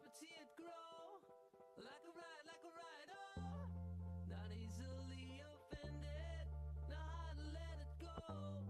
see it grow like a ride, oh, not easily offended, know how to let it go.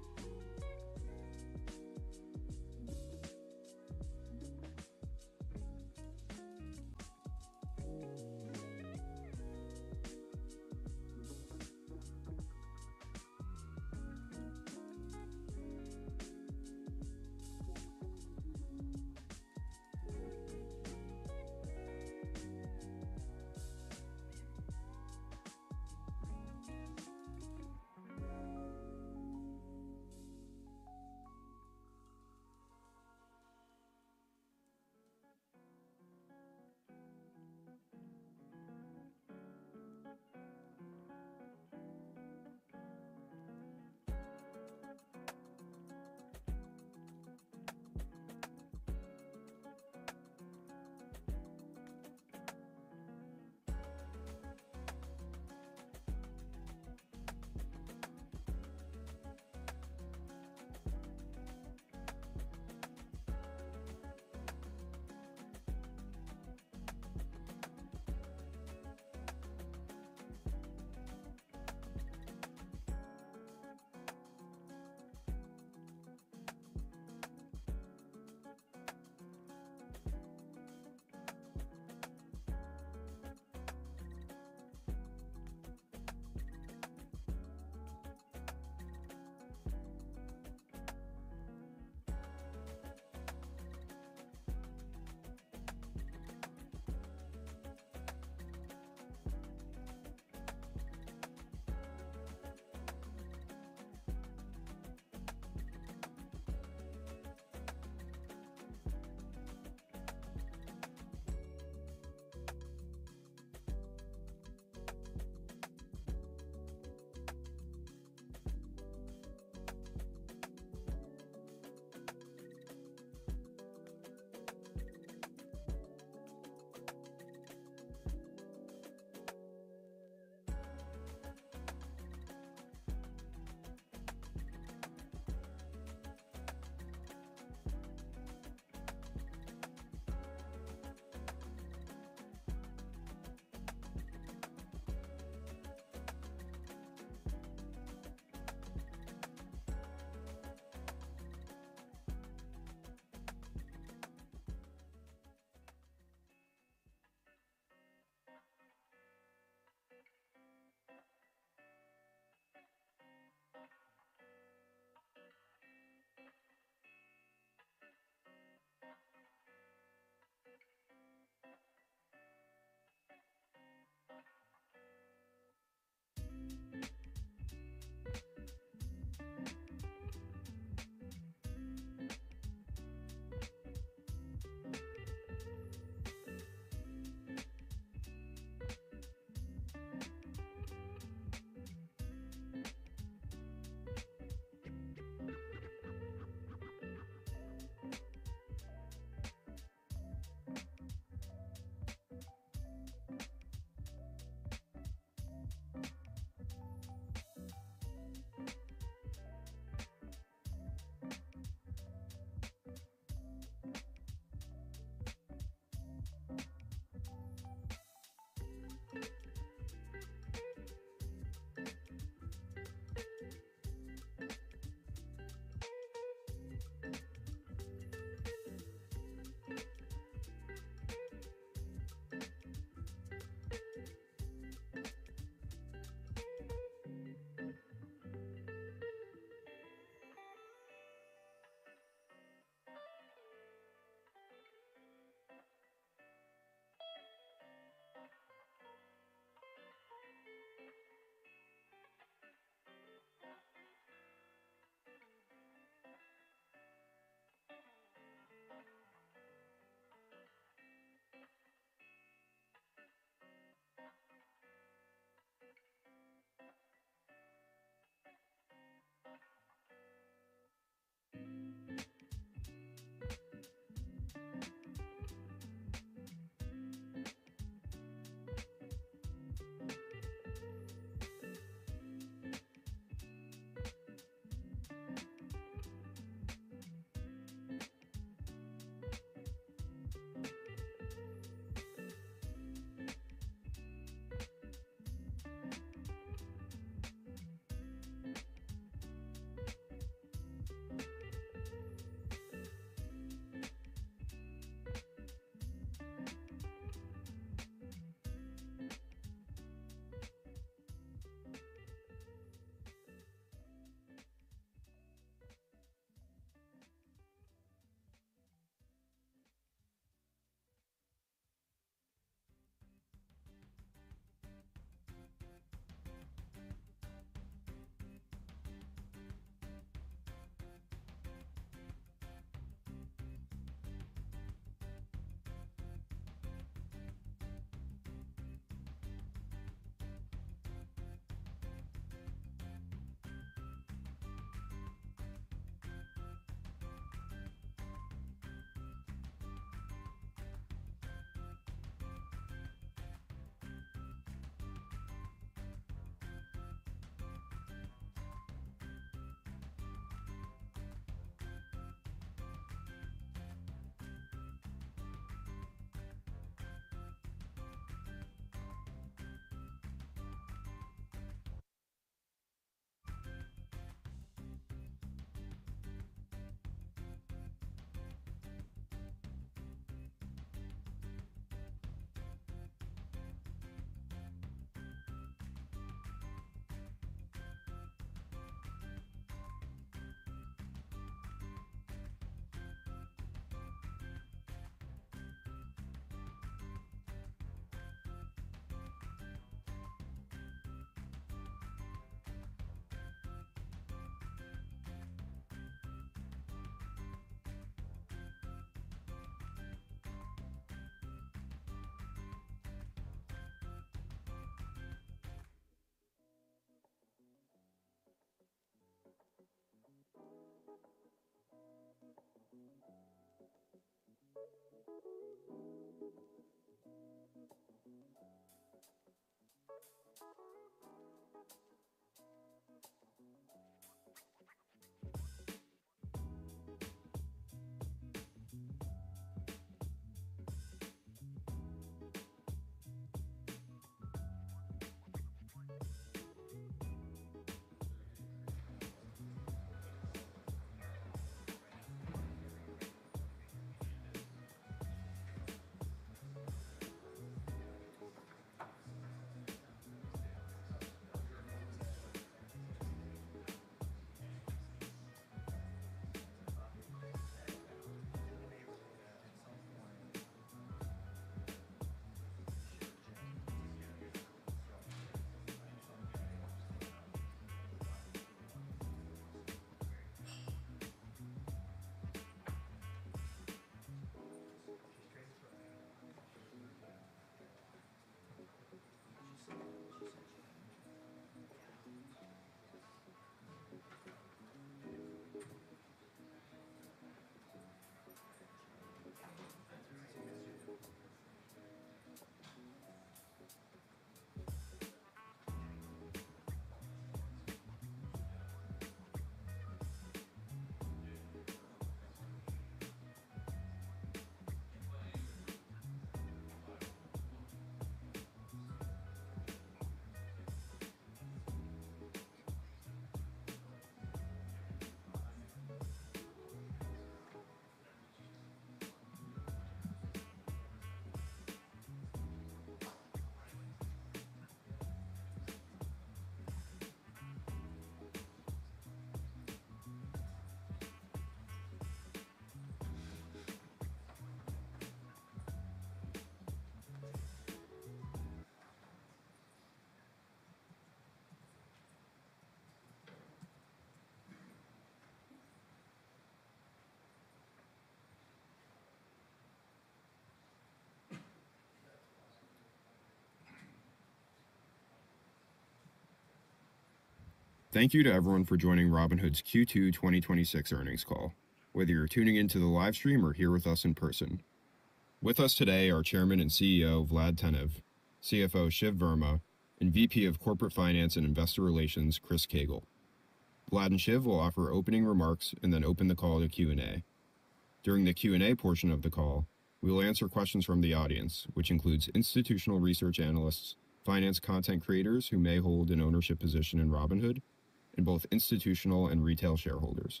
Thank you to everyone for joining Robinhood's Q2 2026 earnings call, whether you're tuning into the live stream or here with us in person. With us today are Chairman and CEO Vlad Tenev, CFO Shiv Verma, and VP of Corporate Finance and Investor Relations Chris Cagle. Vlad and Shiv will offer opening remarks and then open the call to Q&A. During the Q&A portion of the call, we will answer questions from the audience, which includes institutional research analysts, finance content creators who may hold an ownership position in Robinhood, and both institutional and retail shareholders.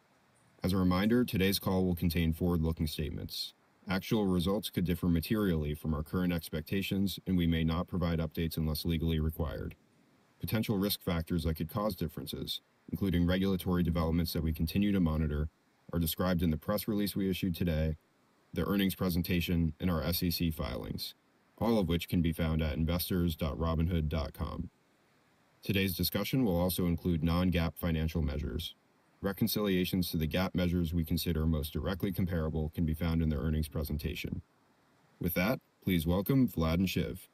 As a reminder, today's call will contain forward-looking statements. Actual results could differ materially from our current expectations, and we may not provide updates unless legally required. Potential risk factors that could cause differences, including regulatory developments that we continue to monitor, are described in the press release we issued today, the earnings presentation, and our SEC filings, all of which can be found at investors.robinhood.com. Today's discussion will also include non-GAAP financial measures. Reconciliations to the GAAP measures we consider most directly comparable can be found in the earnings presentation. With that, please welcome Vlad and Shiv.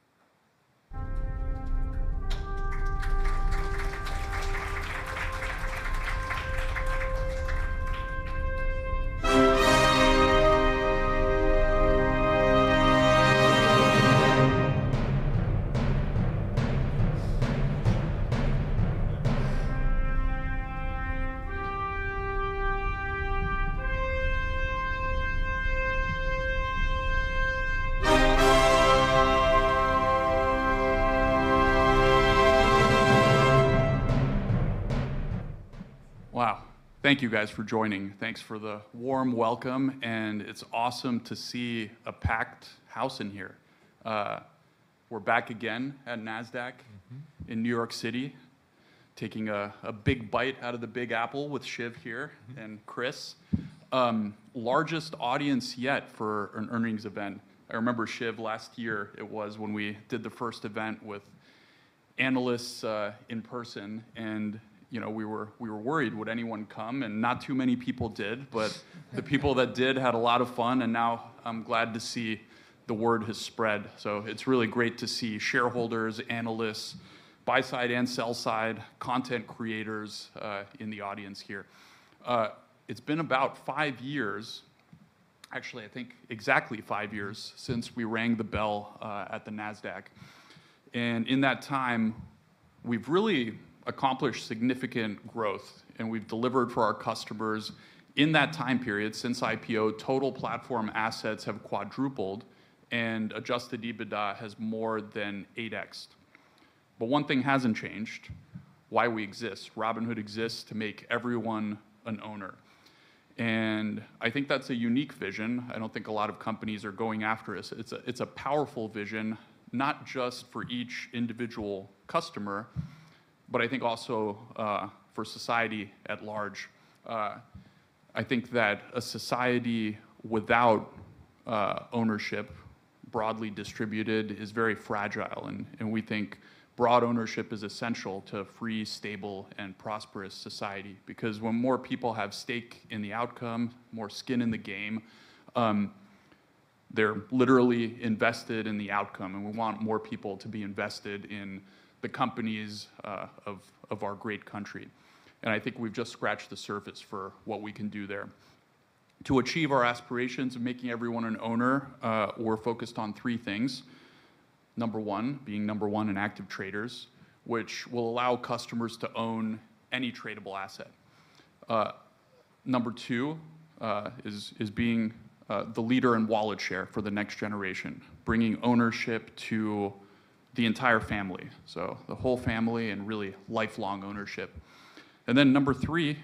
Thank you guys for joining. Thanks for the warm welcome, and it's awesome to see a packed house in here. We're back again at NASDAQ in New York City, taking a big bite out of the Big Apple with Shiv here and Chris. Largest audience yet for an earnings event. I remember, Shiv, last year it was when we did the first event with analysts in person, and we were worried, would anyone come? And not too many people did, but the people that did had a lot of fun, and now I'm glad to see the word has spread. So it's really great to see shareholders, analysts, buy side and sell side, content creators in the audience here. It's been about 5 years actually, I think exactly 5 years since we rang the bell at the NASDAQ. And in that time, we've really accomplished significant growth, and we've delivered for our customers. In that time period, since IPO, total platform assets have quadrupled, and adjusted EBITDA has more than 8x'd. But one thing hasn't changed: why we exist. Robinhood exists to make everyone an owner. And I think that's a unique vision. I don't think a lot of companies are going after it. It's a powerful vision, not just for each individual customer, but I think also for society at large. I think that a society without ownership, broadly distributed, is very fragile, and we think broad ownership is essential to a free, stable, and prosperous society, because when more people have stake in the outcome, more skin in the game, they're literally invested in the outcome, and we want more people to be invested in the companies of our great country. And I think we've just scratched the surface for what we can do there. To achieve our aspirations of making everyone an owner, we're focused on three things. Number one, being number one in active traders, which will allow customers to own any tradable asset. Number two is being the leader in wallet share for the next generation, bringing ownership to the entire family, so the whole family, and really lifelong ownership. And then number three,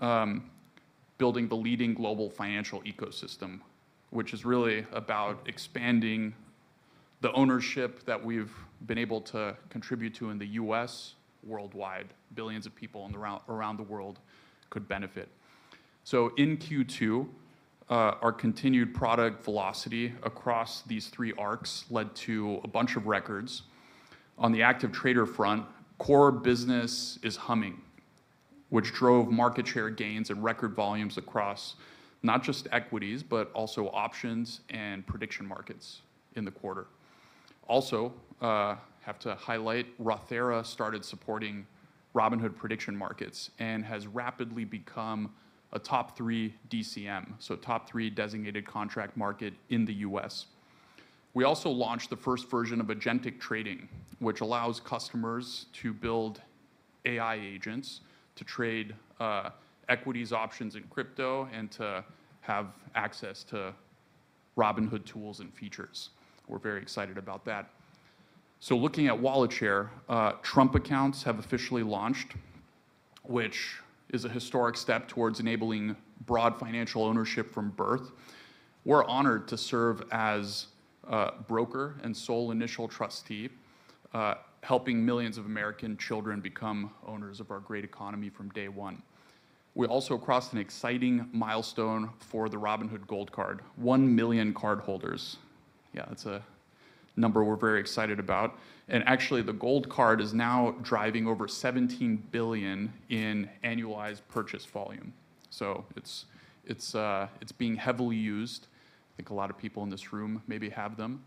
building the leading global financial ecosystem, which is really about expanding the ownership that we've been able to contribute to in the US, worldwide. Billions of people around the world could benefit. So in Q2, our continued product velocity across these three arcs led to a bunch of records. On the active trader front, core business is humming, which drove market share gains and record volumes across not just equities, but also options and prediction markets in the quarter. Also, have to highlight, Rothera started supporting Robinhood prediction markets and has rapidly become a top 3 DCM, so top 3 designated contract market in the US. We also launched the first version of agentic trading, which allows customers to build AI agents to trade equities, options, and crypto, and to have access to Robinhood tools and features. We're very excited about that. So looking at wallet share, Trump accounts have officially launched, which is a historic step towards enabling broad financial ownership from birth. We're honored to serve as broker and sole initial trustee, helping millions of American children become owners of our great economy from day one. We also crossed an exciting milestone for the Robinhood Gold Card, 1 million cardholders. Yeah, that's a number we're very excited about. And actually, the Gold Card is now driving over $17 billion in annualized purchase volume. So it's being heavily used. I think a lot of people in this room maybe have them.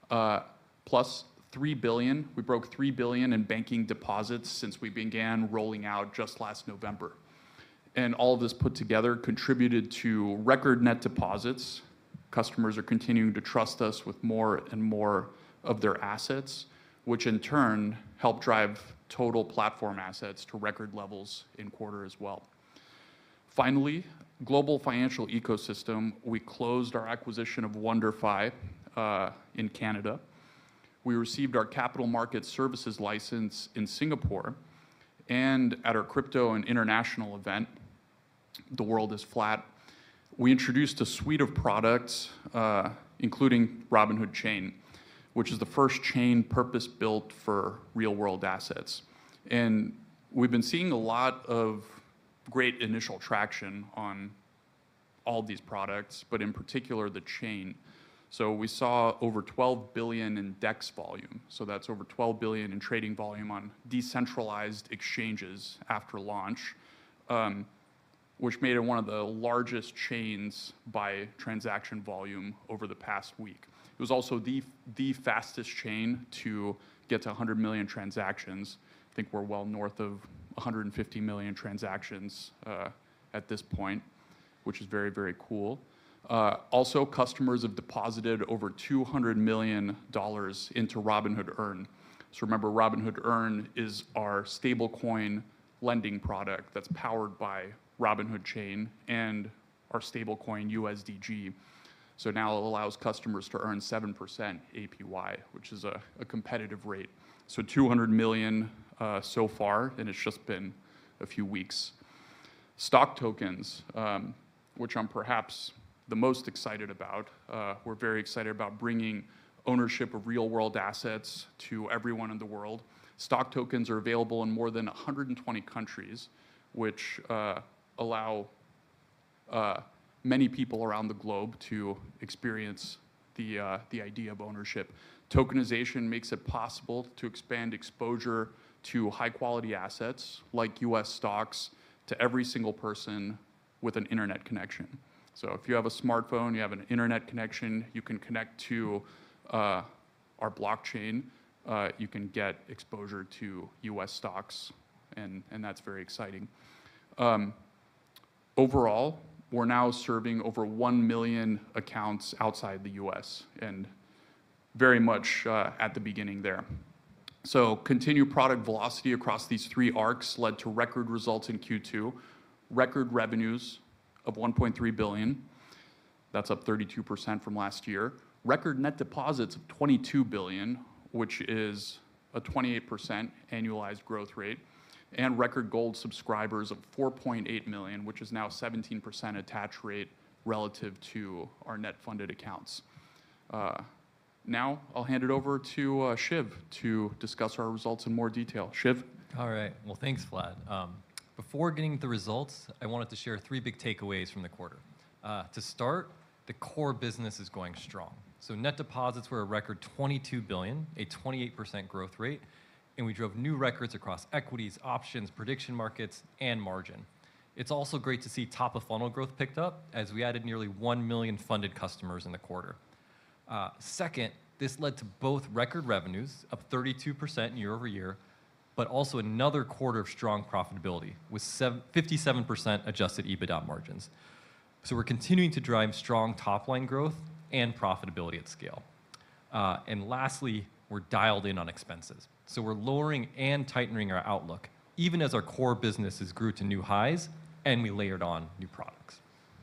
Plus $3 billion. We broke $3 billion in banking deposits since we began rolling out just last November. And all of this put together contributed to record net deposits. Customers are continuing to trust us with more and more of their assets, which in turn help drive total platform assets to record levels in quarter as well. Finally, global financial ecosystem, we closed our acquisition of WonderFi in Canada. We received our capital market services license in Singapore, and at our crypto and international event, The World is Flat, we introduced a suite of products, including Robinhood Chain, which is the first chain purpose-built for real-world assets. And we've been seeing a lot of great initial traction on all these products, but in particular the chain. So we saw over 12 billion in DEX volume. So that's over 12 billion in trading volume on decentralized exchanges after launch, which made it one of the largest chains by transaction volume over the past week. It was also the fastest chain to get to 100 million transactions. I think we're well north of 150 million transactions at this point, which is very, very cool. Also, customers have deposited over $200 million into Robinhood Earn. So remember, Robinhood Earn is our stablecoin lending product that's powered by Robinhood Chain and our stablecoin USDG. So now it allows customers to earn 7% APY, which is a competitive rate. So 200 million so far, and it's just been a few weeks. Stock tokens, which I'm perhaps the most excited about. We're very excited about bringing ownership of real-world assets to everyone in the world. Stock tokens are available in more than 120 countries, which allow many people around the globe to experience the idea of ownership. Tokenization makes it possible to expand exposure to high-quality assets like US stocks to every single person with an internet connection. So if you have a smartphone, you have an internet connection, you can connect to our blockchain, you can get exposure to US stocks, and that's very exciting. Overall, we're now serving over 1 million accounts outside the US, and very much at the beginning there. So continued product velocity across these three arcs led to record results in Q2, record revenues of 1.3 billion. That's up 32% from last year. Record net deposits of 22 billion, which is a 28% annualized growth rate, and record gold subscribers of 4.8 million, which is now 17% attach rate relative to our net funded accounts. Now I'll hand it over to Shiv to discuss our results in more detail. Shiv? All right. Well, thanks, Vlad. Before getting to the results, I wanted to share 3 big takeaways from the quarter. To start, the core business is going strong. So net deposits were a record 22 billion, a 28% growth rate, and we drove new records across equities, options, prediction markets, and margin. It's also great to see top of funnel growth picked up as we added nearly 1 million funded customers in the quarter. Second, this led to both record revenues, up 32% year over year, but also another quarter of strong profitability with 57% adjusted EBITDA margins. So we're continuing to drive strong top line growth and profitability at scale. And lastly, we're dialed in on expenses. So we're lowering and tightening our outlook, even as our core businesses grew to new highs and we layered on new products.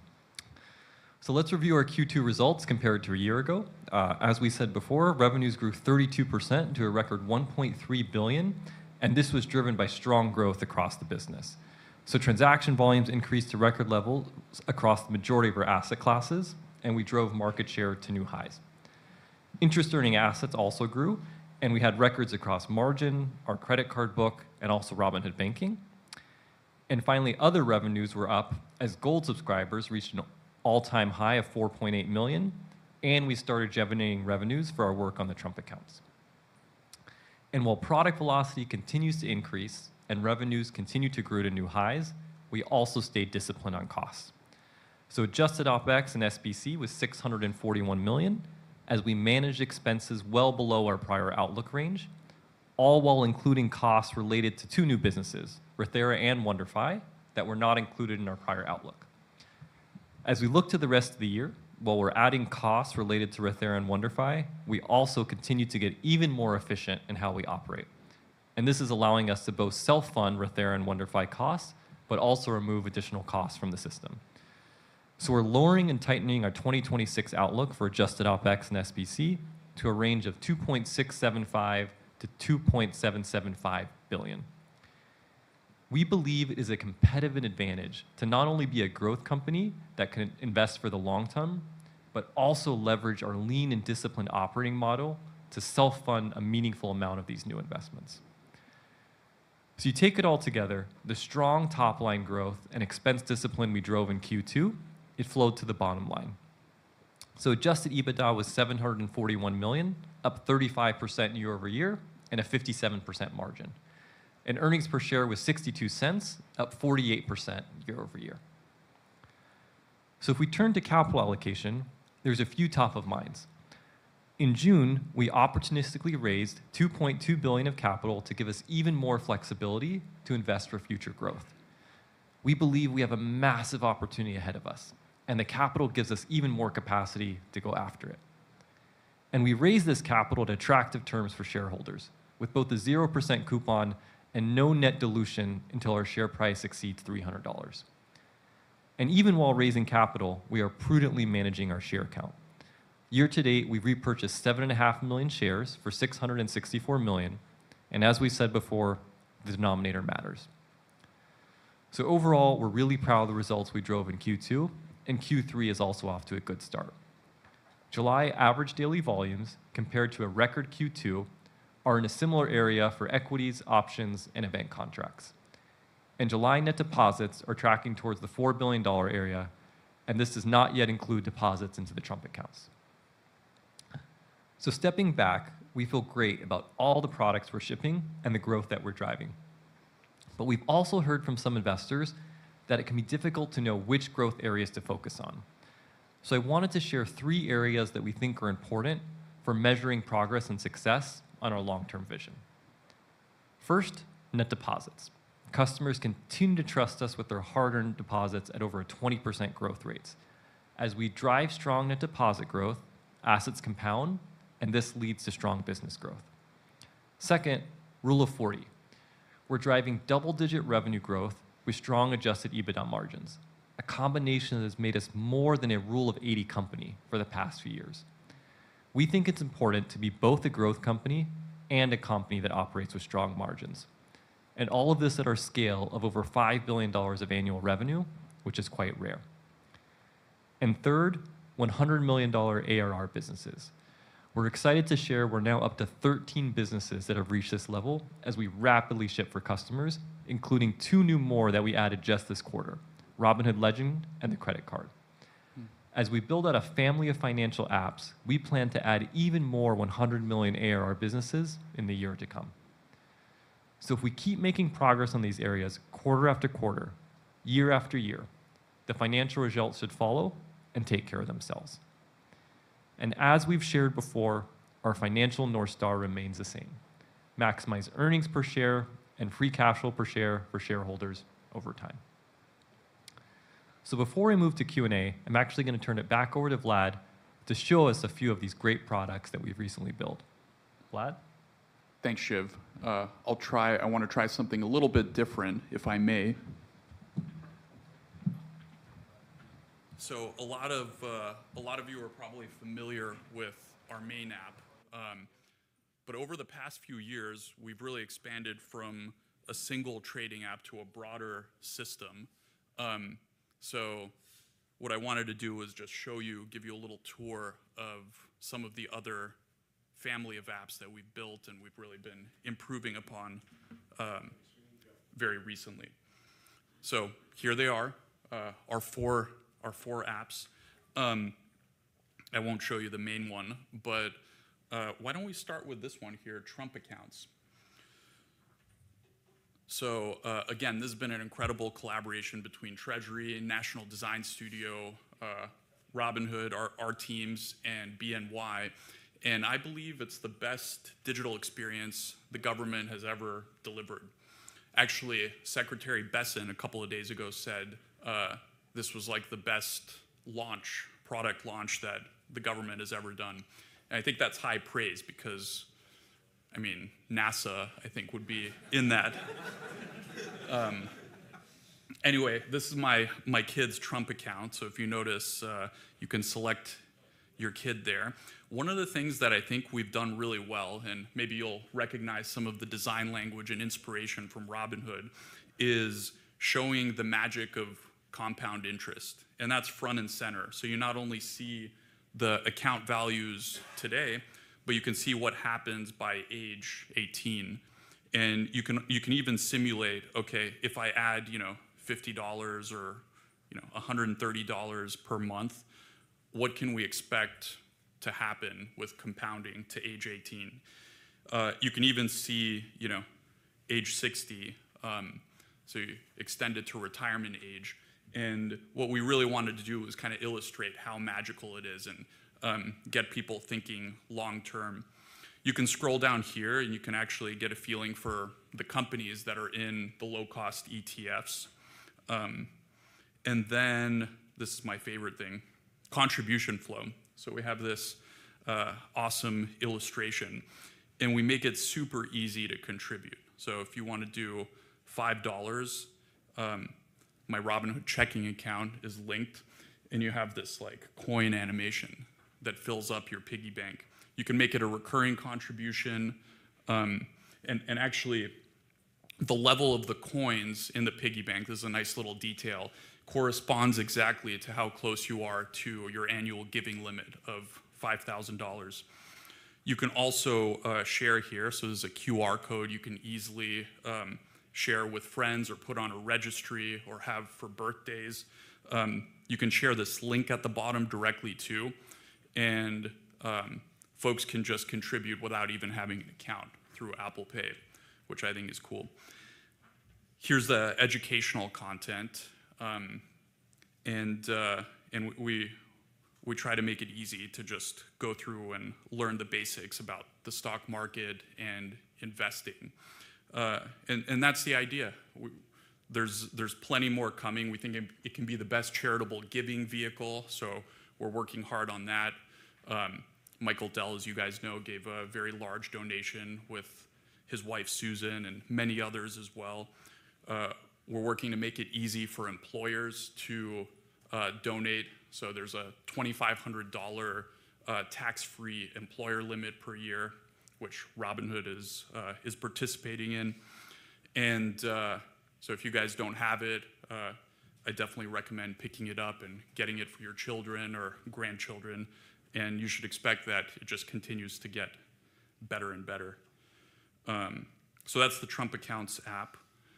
So let's review our Q2 results compared to a year ago. As we said before, revenues grew 32% to a record 1.3 billion, and this was driven by strong growth across the business. So transaction volumes increased to record levels across the majority of our asset classes, and we drove market share to new highs. Interest earning assets also grew, and we had records across margin, our credit card book, and also Robinhood Banking. And finally, other revenues were up as gold subscribers reached an all-time high of 4.8 million, and we started generating revenues for our work on the Trump accounts. And while product velocity continues to increase and revenues continue to grow to new highs, we also stayed disciplined on costs. So adjusted OpEx and SBC was 641 million, as we managed expenses well below our prior outlook range, all while including costs related to 2 new businesses, Rothera and WonderFi, that were not included in our prior outlook. As we look to the rest of the year, while we're adding costs related to Rothera and WonderFi, we also continue to get even more efficient in how we operate. And this is allowing us to both self-fund Rothera and WonderFi costs, but also remove additional costs from the system. So we're lowering and tightening our 2026 outlook for adjusted OpEx and SBC to a range of 2.675 to 2.775 billion. We believe it is a competitive advantage to not only be a growth company that can invest for the long term, but also leverage our lean and disciplined operating model to self-fund a meaningful amount of these new investments. So you take it all together, the strong top-line growth and expense discipline we drove in Q2, it flowed to the bottom line. So adjusted EBITDA was 741 million, up 35% year over year, and a 57% margin. And earnings per share was 62 cents, up 48% year over year. So if we turn to capital allocation, there's a few top of minds. In June, we opportunistically raised 2.2 billion of capital to give us even more flexibility to invest for future growth. We believe we have a massive opportunity ahead of us, and the capital gives us even more capacity to go after it. And we raise this capital at attractive terms for shareholders, with both a 0% coupon and no net dilution until our share price exceeds $300. And even while raising capital, we are prudently managing our share count. Year to date, we've repurchased 7.5 million shares for $664 million, and as we said before, the denominator matters. So overall, we're really proud of the results we drove in Q2, and Q3 is also off to a good start. July average daily volumes compared to a record Q2 are in a similar area for equities, options, and event contracts. And July net deposits are tracking towards the $4 billion area, and this does not yet include deposits into the Trump accounts. So stepping back, we feel great about all the products we're shipping and the growth that we're driving. But we've also heard from some investors that it can be difficult to know which growth areas to focus on. So I wanted to share 3 areas that we think are important for measuring progress and success on our long-term vision. First, net deposits. Customers continue to trust us with their hard-earned deposits at over a 20% growth rates. As we drive strong net deposit growth, assets compound, and this leads to strong business growth. Second, Rule of 40. We're driving double-digit revenue growth with strong adjusted EBITDA margins, a combination that has made us more than a Rule of 80 company for the past few years. We think it's important to be both a growth company and a company that operates with strong margins. And all of this at our scale of over $5 billion of annual revenue, which is quite rare. And third, $100 million ARR businesses. We're excited to share we're now up to 13 businesses that have reached this level as we rapidly ship for customers, including 2 new more that we added just this quarter, Robinhood Legend and the credit card. As we build out a family of financial apps, we plan to add even more 100 million ARR businesses in the year to come. So if we keep making progress on these areas quarter after quarter, year after year, the financial results should follow and take care of themselves. And as we've shared before, our financial North Star remains the same. Maximize earnings per share and free cash flow per share for shareholders over time. So before I move to Q&A, I'm actually going to turn it back over to Vlad to show us a few of these great products that we've recently built. Vlad? Thanks, Shiv. I want to try something a little bit different, if I may. So a lot of you are probably familiar with our main app, but over the past few years, we've really expanded from a single trading app to a broader system. So what I wanted to do was just give you a little tour of some of the other family of apps that we've built and we've really been improving upon very recently. So here they are, our four apps. I won't show you the main one, but why don't we start with this one here, Trump Accounts. So again, this has been an incredible collaboration between Treasury, National Design Studio, Robinhood, our teams, and BNY. And I believe it's the best digital experience the government has ever delivered. Actually, Secretary Besson a couple of days ago said this was like the best product launch that the government has ever done. And I think that's high praise because, I mean, NASA, I think, would be in that. Anyway, this is my kid's Trump account. So if you notice, you can select your kid there. One of the things that I think we've done really well, and maybe you'll recognize some of the design language and inspiration from Robinhood, is showing the magic of compound interest. And that's front and center. So you not only see the account values today, but you can see what happens by age 18. And you can even simulate, okay, if I add, $50 or, $130 per month, what can we expect to happen with compounding to age 18? You can even see, age 60, so you extend it to retirement age. And what we really wanted to do was kind of illustrate how magical it is and get people thinking long term. You can scroll down here and you can actually get a feeling for the companies that are in the low-cost ETFs. And then, this is my favorite thing, contribution flow. So we have this awesome illustration, and we make it super easy to contribute. So if you want to do $5, my Robinhood checking account is linked, and you have this like coin animation that fills up your piggy bank. You can make it a recurring contribution, and actually, the level of the coins in the piggy bank, this is a nice little detail, corresponds exactly to how close you are to your annual giving limit of $5,000. You can also share here, so there's a QR code you can easily share with friends or put on a registry or have for birthdays. You can share this link at the bottom directly too, and folks can just contribute without even having an account through Apple Pay, which I think is cool. Here's the educational content, and we try to make it easy to just go through and learn the basics about the stock market and investing. And that's the idea. There's plenty more coming. We think it can be the best charitable giving vehicle, so we're working hard on that. Michael Dell, as you guys know, gave a very large donation with his wife Susan and many others as well. We're working to make it easy for employers to donate. So there's a $2,500 tax-free employer limit per year, which Robinhood is participating in. And so if you guys don't have it, I definitely recommend picking it up and getting it for your children or grandchildren. And you should expect that it just continues to get better and better. So that's the Trump Accounts app.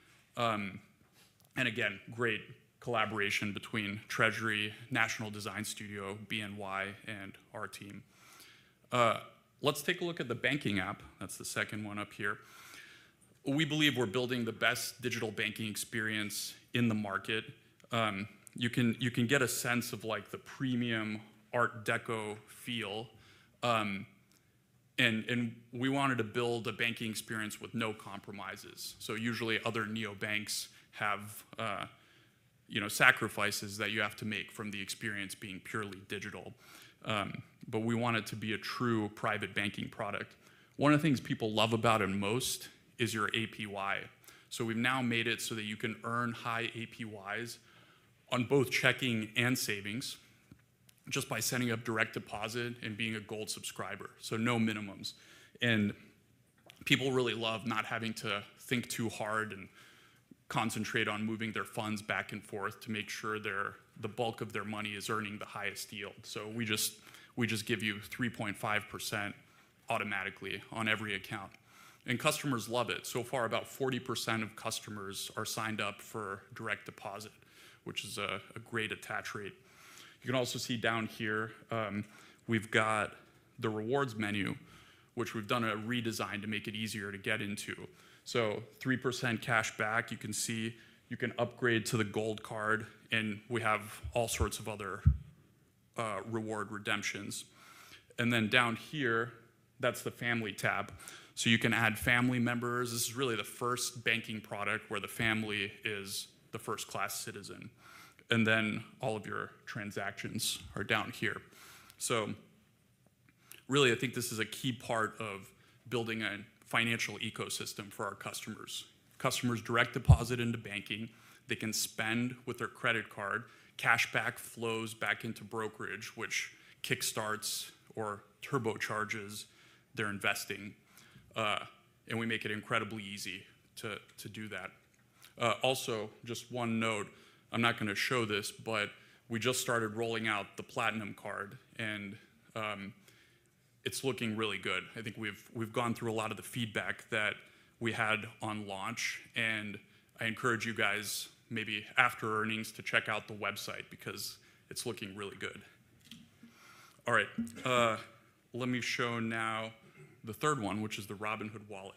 And again, great collaboration between Treasury, National Design Studio, BNY, and our team. Let's take a look at the banking app. That's the second one up here. We believe we're building the best digital banking experience in the market. You can get a sense of like the premium Art Deco feel. And we wanted to build a banking experience with no compromises. So usually other neobanks have sacrifices that you have to make from the experience being purely digital. But we want it to be a true private banking product. One of the things people love about it most is your APY. So we've now made it so that you can earn high APYs on both checking and savings just by setting up direct deposit and being a gold subscriber, so no minimums. And people really love not having to think too hard and concentrate on moving their funds back and forth to make sure the bulk of their money is earning the highest yield. So we just give you 3.5% automatically on every account. And customers love it. So far, about 40% of customers are signed up for direct deposit, which is a great attach rate. You can also see down here, we've got the rewards menu, which we've done a redesign to make it easier to get into. So 3% cash back, you can see you can upgrade to the gold card, and we have all sorts of other reward redemptions. And then down here, that's the family tab. So you can add family members. This is really the first banking product where the family is the first class citizen. And then all of your transactions are down here. So really, I think this is a key part of building a financial ecosystem for our customers. Customers direct deposit into banking. They can spend with their credit card. Cashback flows back into brokerage, which kickstarts or turbocharges their investing. And we make it incredibly easy to do that. Also, just one note, I'm not going to show this, but we just started rolling out the Platinum card, and it's looking really good. I think we've gone through a lot of the feedback that we had on launch, and I encourage you guys maybe after earnings to check out the website because it's looking really good. All right, let me show now the third one, which is the Robinhood Wallet.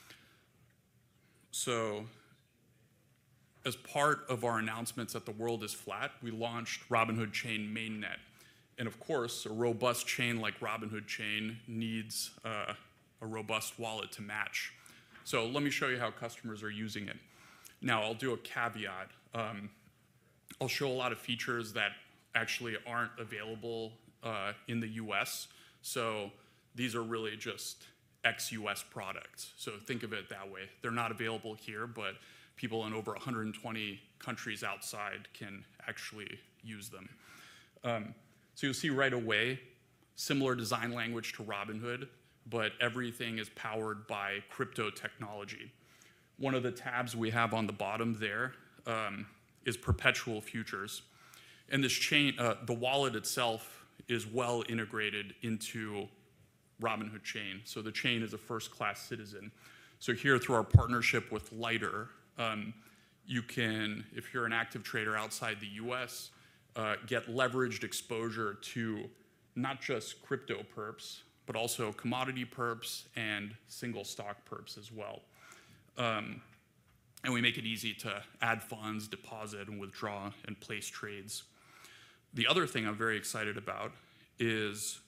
So as part of our announcements that the world is flat, we launched Robinhood Chain Mainnet. And of course, a robust chain like Robinhood Chain needs a robust wallet to match. So let me show you how customers are using it. Now, I'll do a caveat. I'll show a lot of features that actually aren't available in the US. So these are really just ex-US products. So think of it that way. They're not available here, but people in over 120 countries outside can actually use them. So you'll see right away, similar design language to Robinhood, but everything is powered by crypto technology. One of the tabs we have on the bottom there is perpetual futures. And this chain, the wallet itself is well integrated into Robinhood Chain. So the chain is a first-class citizen. So here through our partnership with Lighter, you can, if you're an active trader outside the US, get leveraged exposure to not just crypto perps, but also commodity perps and single stock perps as well. And we make it easy to add funds, deposit and withdraw, and place trades. The other thing I'm very excited about is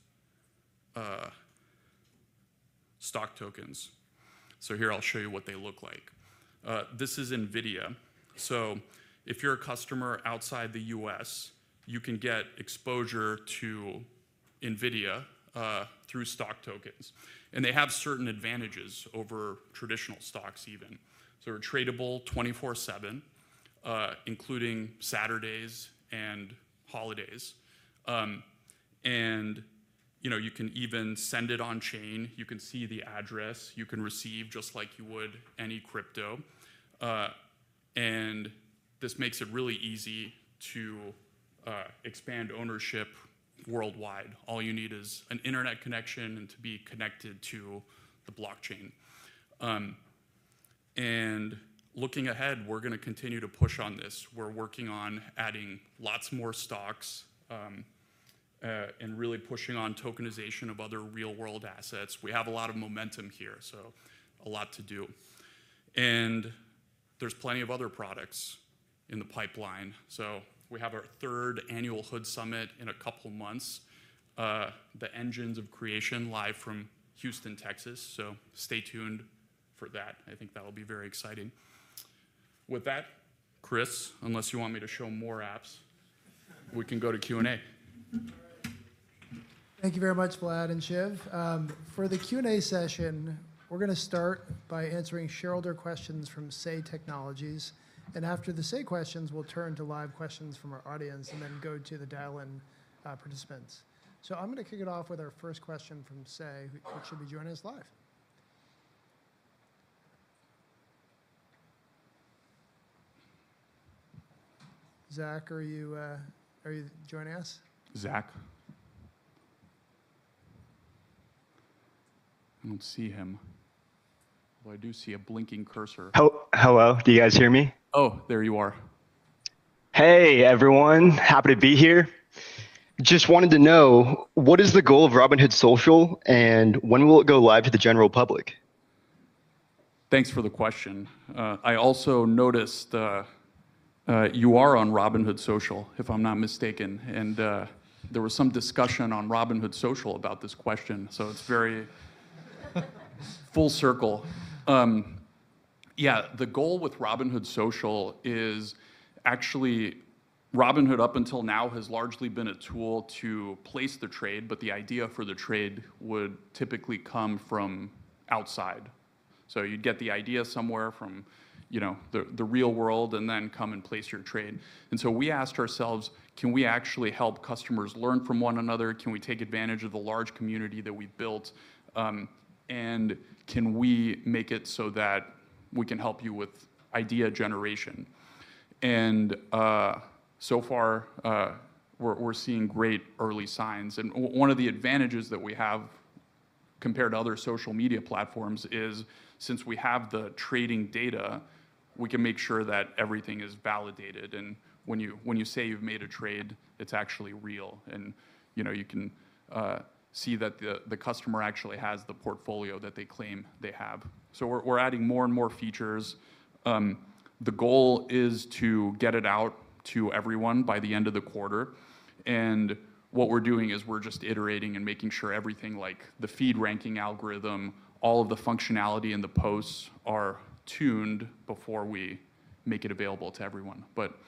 stock tokens. So here I'll show you what they look like. This is NVIDIA. So if you're a customer outside the US, you can get exposure to NVIDIA through stock tokens. And they have certain advantages over traditional stocks even. So they're tradable 24/7, including Saturdays and holidays. And you can even send it on chain. You can see the address. You can receive just like you would any crypto. And this makes it really easy to expand ownership worldwide. All you need is an internet connection and to be connected to the blockchain. And looking ahead, we're going to continue to push on this. We're working on adding lots more stocks and really pushing on tokenization of other real-world assets. We have a lot of momentum here, so a lot to do. And there's plenty of other products in the pipeline. So we have our 3rd annual Hood Summit in a couple months. The Engines of Creation live from Houston, Texas. So stay tuned for that. I think that will be very exciting. With that, Chris, unless you want me to show more apps, we can go to Q&A. Thank you very much, Vlad and Shiv. For the Q&A session, we're going to start by answering shareholder questions from Say Technologies. And after the Say questions, we'll turn to live questions from our audience and then go to the dial-in participants. So I'm going to kick it off with our first question from Say, which should be joining us live. Zach, are you joining us? Zach? I don't see him. Well, I do see a blinking cursor. Hello, do you guys hear me? Oh, there you are. Hey, everyone. Happy to be here. Just wanted to know, what is the goal of Robinhood Social, and when will it go live to the general public? Thanks for the question. I also noticed you are on Robinhood Social, if I'm not mistaken, and there was some discussion on Robinhood Social about this question, so it's very full circle. Yeah, the goal with Robinhood Social is actually Robinhood up until now has largely been a tool to place the trade, but the idea for the trade would typically come from outside. So you'd get the idea somewhere from the real world and then come and place your trade. And so we asked ourselves, can we actually help customers learn from one another? Can we take advantage of the large community that we built? And can we make it so that we can help you with idea generation? And so far, we're seeing great early signs. And one of the advantages that we have compared to other social media platforms is since we have the trading data, we can make sure that everything is validated. And when you say you've made a trade, it's actually real. And you can see that the customer actually has the portfolio that they claim they have. So we're adding more and more features. The goal is to get it out to everyone by the end of the quarter. And what we're doing is we're just iterating and making sure everything like the feed ranking algorithm, all of the functionality in the posts are tuned before we make it available to everyone. But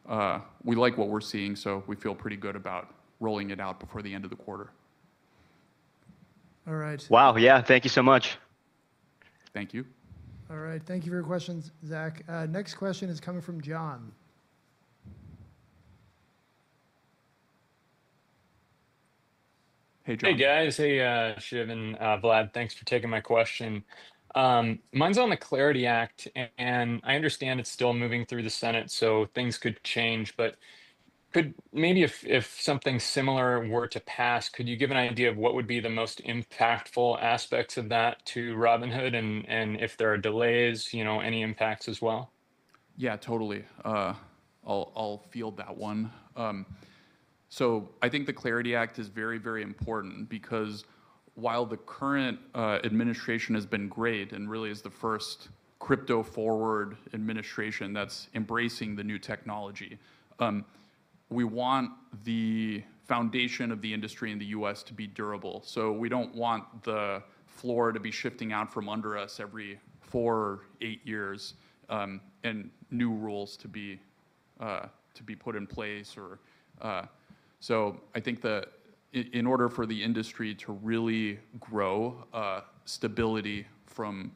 we like what we're seeing, so we feel pretty good about rolling it out before the end of the quarter. All right. Wow. Yeah. Thank you so much. Thank you. All right. Thank you for your questions, Zach. Next question is coming from John. Hey, John. Hey guys, hey Shiv and Vlad, thanks for taking my question. Mine's on the Clarity Act, and I understand it's still moving through the Senate, so things could change. But could maybe if something similar were to pass, could you give an idea of what would be the most impactful aspects of that to Robinhood, and if there are delays, any impacts as well? Yeah, totally. I'll field that one. So I think the Clarity Act is very, very important because while the current administration has been great and really is the first crypto-forward administration that's embracing the new technology, we want the foundation of the industry in the U.S. to be durable. So we don't want the floor to be shifting out from under us every 4 or 8 years, and new rules to be put in place. So I think that in order for the industry to really grow, stability from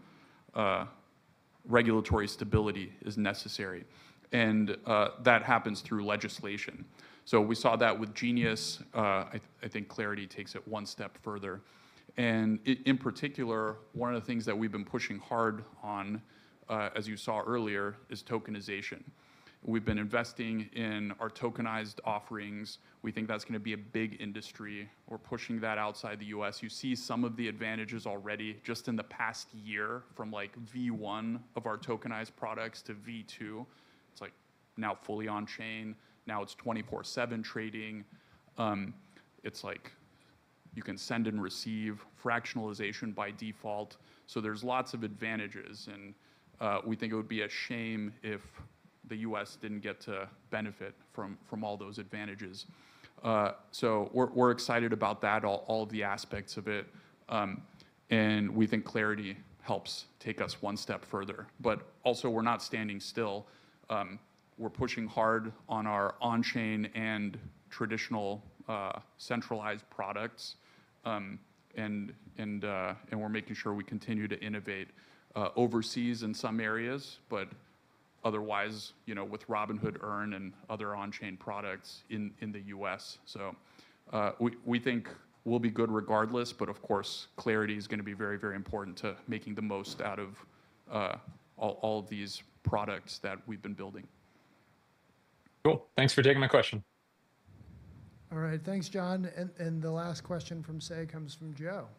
regulatory stability is necessary. And that happens through legislation. So we saw that with Genius. I think Clarity takes it one step further. And in particular, one of the things that we've been pushing hard on, as you saw earlier, is tokenization. We've been investing in our tokenized offerings. We think that's going to be a big industry. We're pushing that outside the US. You see some of the advantages already just in the past year, from like V1 of our tokenized products to V2. It's like now fully on chain. Now it's 24/7 trading. It's like you can send and receive fractionalization by default. So there's lots of advantages, and we think it would be a shame if the U.S. didn't get to benefit from all those advantages. So we're excited about that, all of the aspects of it, and we think Clarity helps take us one step further. But also, we're not standing still. We're pushing hard on our on-chain and traditional centralized products, and we're making sure we continue to innovate overseas in some areas, but otherwise, with Robinhood Earn and other on-chain products in the U.S. So we think we'll be good regardless, but of course, Clarity is going to be very, very important to making the most out of all of these products that we've been building. Cool. Thanks for taking my question. All right. Thanks, John. And the last question from Say comes from Joe.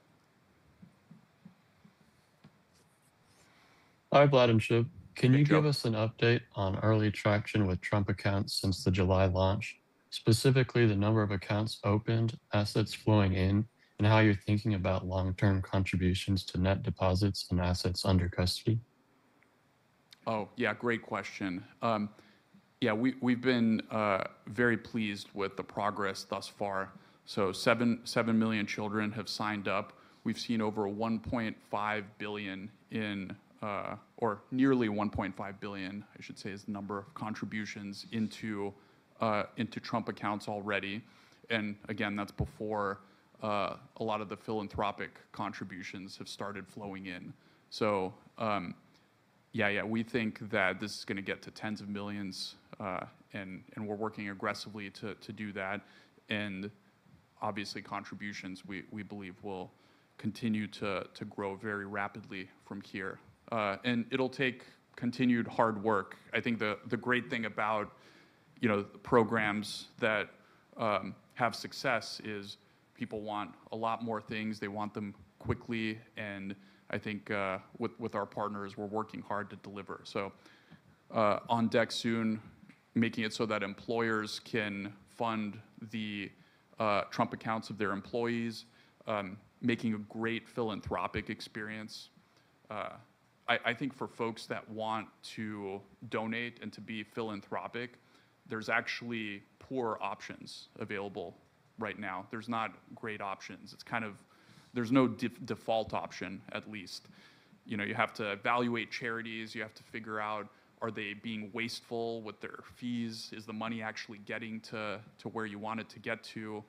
Hi, Vlad and Shiv. Can Hey, you Joe. give us an update on early traction with Trump accounts since the July launch, specifically the number of accounts opened, assets flowing in, and how you're thinking about long-term contributions to net deposits and assets under custody? Oh, yeah, great question. Yeah, we've been very pleased with the progress thus far. So 7 million children have signed up. We've seen over 1.5 billion or nearly 1.5 billion, I should say, is the number of contributions into Trump accounts already. And again, that's before a lot of the philanthropic contributions have started flowing in. So yeah, we think that this is going to get to tens of millions, and we're working aggressively to do that. And obviously, contributions we believe will continue to grow very rapidly from here. And it'll take continued hard work. I think the great thing about programs that have success is people want a lot more things. They want them quickly, and I think with our partners, we're working hard to deliver. So on deck soon, making it so that employers can fund the Trump accounts of their employees, making a great philanthropic experience. I think for folks that want to donate and to be philanthropic, there's actually poor options available right now. There's not great options. It's kind of, there's no default option, at least. You have to evaluate charities. You have to figure out Are they being wasteful with their fees? Is the money actually getting to where you want it to get to?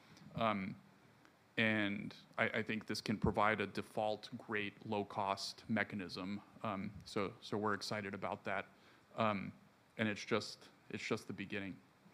And I think this can provide a default great low-cost mechanism. So we're excited about that. And it's just the beginning.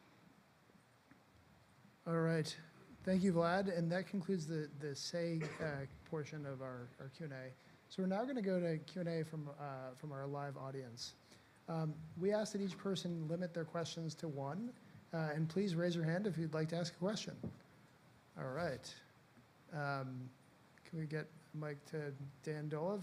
All right. Thank you, Vlad. And that concludes the say portion of our Q&A. So we're now going to go to Q&A from our live audience. We ask that each person limit their questions to one. And please raise your hand if you'd like to ask a question. All right. Can we get a mic to Dan Dolev?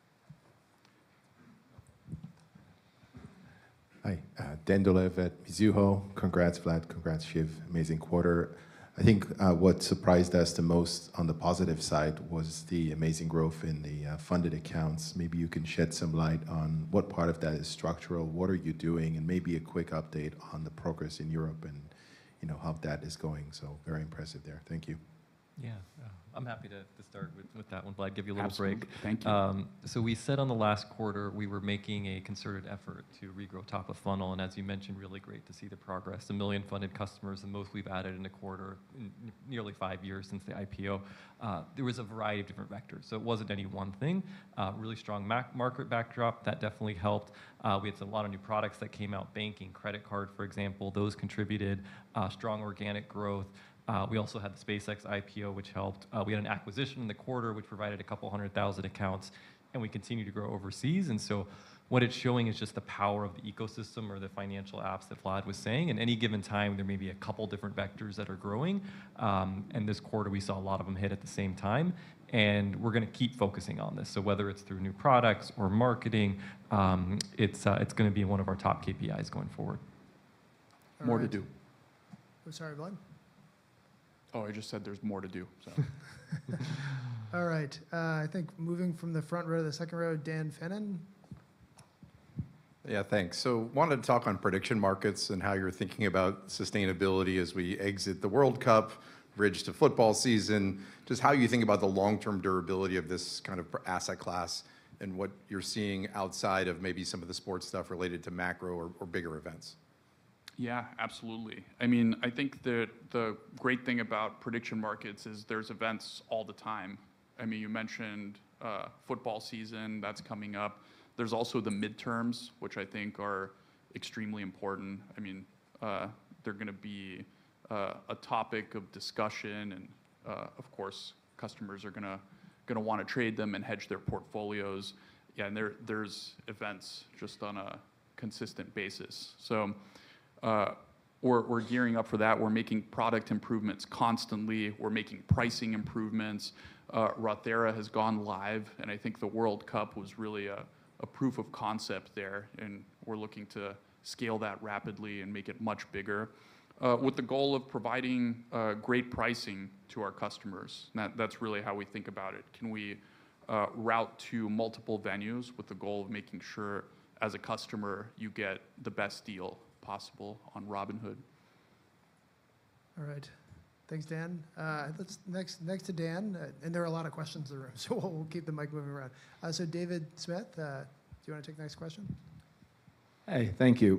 Hi, Dan Dolev at Mizuho. Congrats, Vlad. Congrats, Shiv. Amazing quarter. I think what surprised us the most on the positive side was the amazing growth in the funded accounts. Maybe you can shed some light on what part of that is structural, what are you doing, and maybe a quick update on the progress in Europe and how that is going. So very impressive there. Thank you. Yeah, I'm happy to start with that one, Vlad, give you a little Absolutely. break. Thank you. So we said on the last quarter we were making a concerted effort to regrow top of funnel, and as you mentioned, really great to see the progress. 1 million funded customers, the most we've added in a quarter in nearly 5 years since the IPO. There was a variety of different vectors, so it wasn't any one thing. Really strong market backdrop, that definitely helped. We had a lot of new products that came out, banking, credit card, for example, those contributed. Strong organic growth. We also had the SpaceX IPO, which helped. We had an acquisition in the quarter, which provided a couple 100,000 accounts, and we continue to grow overseas. And so what it's showing is just the power of the ecosystem or the financial apps that Vlad was saying. And any given time, there may be a couple different vectors that are growing. And this quarter, we saw a lot of them hit at the same time. And we're going to keep focusing on this. So whether it's through new products or marketing, it's going to be one of our top KPIs going forward. All More right. to do. Oh, sorry, Vlad? Oh, I just said there's more to do. So. All right. I think moving from the front row to the second row, Dan Fennon. Yeah, thanks. So wanted to talk on prediction markets and how you're thinking about sustainability as we exit the World Cup, bridge to football season, just how you think about the long-term durability of this kind of asset class and what you're seeing outside of maybe some of the sports stuff related to macro or bigger events. Yeah, absolutely. I mean, I think that the great thing about prediction markets is there's events all the time. I mean, you mentioned football season, that's coming up. There's also the midterms, which I think are extremely important. I mean, they're going to be a topic of discussion, and of course, customers are going to want to trade them and hedge their portfolios. Yeah, and there's events just on a consistent basis. So. We're gearing up for that. We're making product improvements constantly. We're making pricing improvements. Rothera has gone live, and I think the World Cup was really a proof of concept there, and we're looking to scale that rapidly and make it much bigger, with the goal of providing great pricing to our customers. That's really how we think about it. Can we route to multiple venues with the goal of making sure, as a customer, you get the best deal possible on Robinhood. All right. Thanks, Dan. Let's next to Dan, and there are a lot of questions in the room, so we'll keep the mic moving around. So David Smith, do you want to take the next question? Hey, thank you.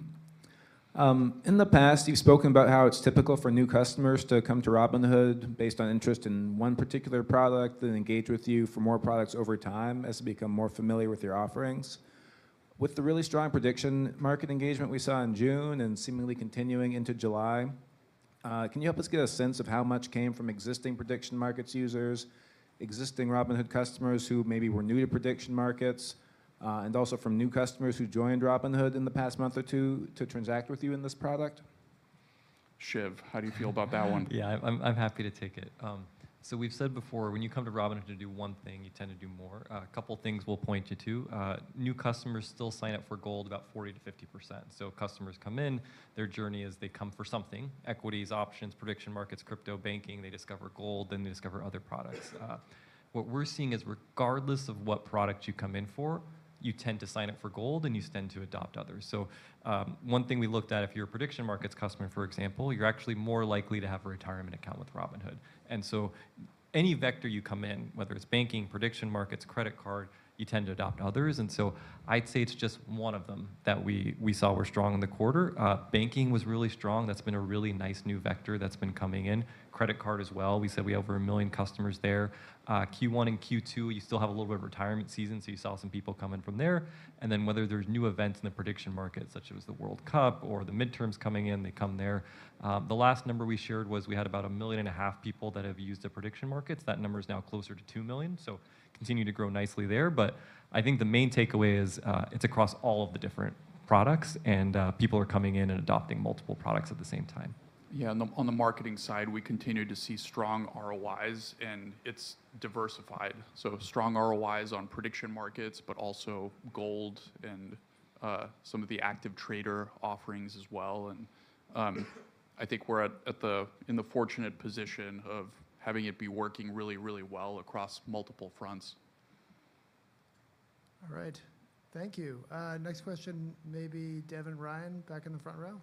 In the past, you've spoken about how it's typical for new customers to come to Robinhood based on interest in one particular product, then engage with you for more products over time as they become more familiar with your offerings. With the really strong prediction market engagement we saw in June and seemingly continuing into July, can you help us get a sense of how much came from existing prediction markets users, existing Robinhood customers who maybe were new to prediction markets, and also from new customers who joined Robinhood in the past month or two to transact with you in this product? Shiv, how do you feel about that one? Yeah, I'm happy to take it. So we've said before, when you come to Robinhood to do one thing, you tend to do more. A couple things we'll point you to. New customers still sign up for Gold about 40 to 50%. So customers come in, their journey is they come for something, equities, options, prediction markets, crypto, banking, they discover Gold, then they discover other products. What we're seeing is regardless of what product you come in for, you tend to sign up for Gold and you tend to adopt others. So one thing we looked at, if you're a prediction markets customer, for example, you're actually more likely to have a retirement account with Robinhood. And so any vector you come in, whether it's banking, prediction markets, credit card, you tend to adopt others. And so I'd say it's just one of them that we saw were strong in the quarter. Banking was really strong. That's been a really nice new vector that's been coming in. Credit card as well. We said we have over 1 million customers there. Q1 and Q2, you still have a little bit of retirement season, so you saw some people come in from there. And then whether there's new events in the prediction market, such as the World Cup or the midterms coming in, they come there. The last number we shared was we had about 1.5 million people that have used the prediction markets. That number is now closer to 2 million, so continue to grow nicely there. But I think the main takeaway is it's across all of the different products, and people are coming in and adopting multiple products at the same time. Yeah, on the marketing side, we continue to see strong ROIs, and it's diversified. So strong ROIs on prediction markets, but also gold and some of the active trader offerings as well. And I think we're in the fortunate position of having it be working really, really well across multiple fronts. All right. Thank you. Next question, maybe Devin Ryan back in the front row.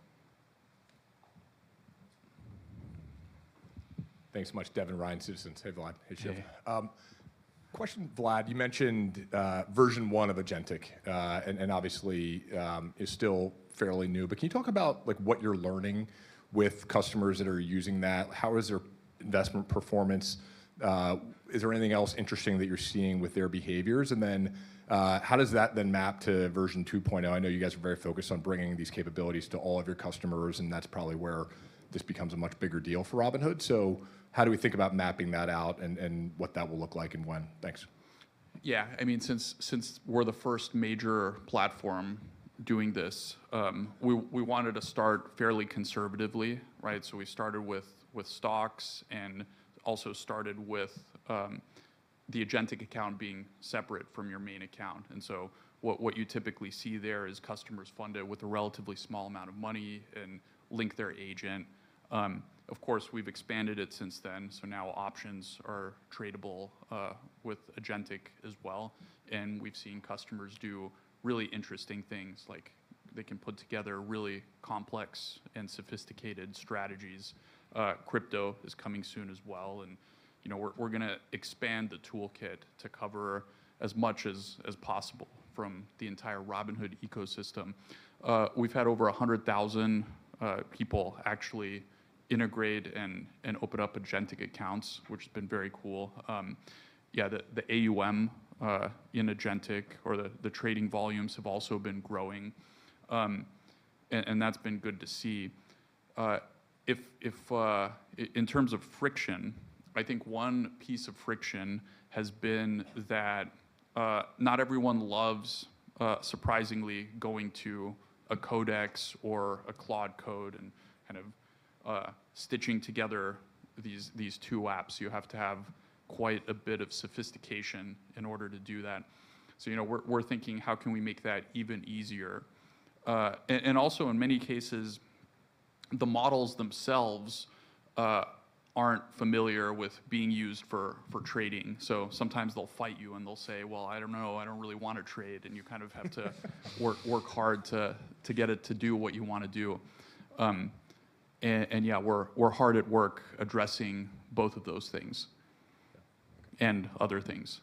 Thanks so much, Devin Ryan, Citizens. Hey, Vlad. Hey, Shiv. Question, Vlad. You mentioned version 1 of Agentic, and obviously is still fairly new. But can you talk about like what you're learning with customers that are using that? How is their investment performance? Is there anything else interesting that you're seeing with their behaviors? And then how does that then map to version 2.0? I know you guys are very focused on bringing these capabilities to all of your customers, and that's probably where this becomes a much bigger deal for Robinhood. So how do we think about mapping that out and what that will look like and when? Thanks. Yeah, I mean, since we're the first major platform doing this, we wanted to start fairly conservatively, right? So we started with stocks and also started with the Agentic account being separate from your main account. And so what you typically see there is customers fund it with a relatively small amount of money and link their agent. Of course, we've expanded it since then, so now options are tradable with Agentic as well. And we've seen customers do really interesting things, like they can put together really complex and sophisticated strategies. Crypto is coming soon as well, and you know we're going to expand the toolkit to cover as much as possible from the entire Robinhood ecosystem. We've had over 100,000 people actually integrate and open up Agentic accounts, which has been very cool. Yeah, the AUM in Agentic, or the trading volumes, have also been growing, and that's been good to see. If in terms of friction, I think one piece of friction has been that not everyone loves, surprisingly, going to a Codex or a Claude Code and kind of stitching together these two apps. You have to have quite a bit of sophistication in order to do that. So you know we're thinking, how can we make that even easier? And also in many cases, the models themselves aren't familiar with being used for trading. So sometimes they'll fight you and they'll say, well, I don't know, I don't really want to trade. And you kind of have to work hard to get it to do what you want to do. And yeah, we're hard at work addressing both of those things and other things.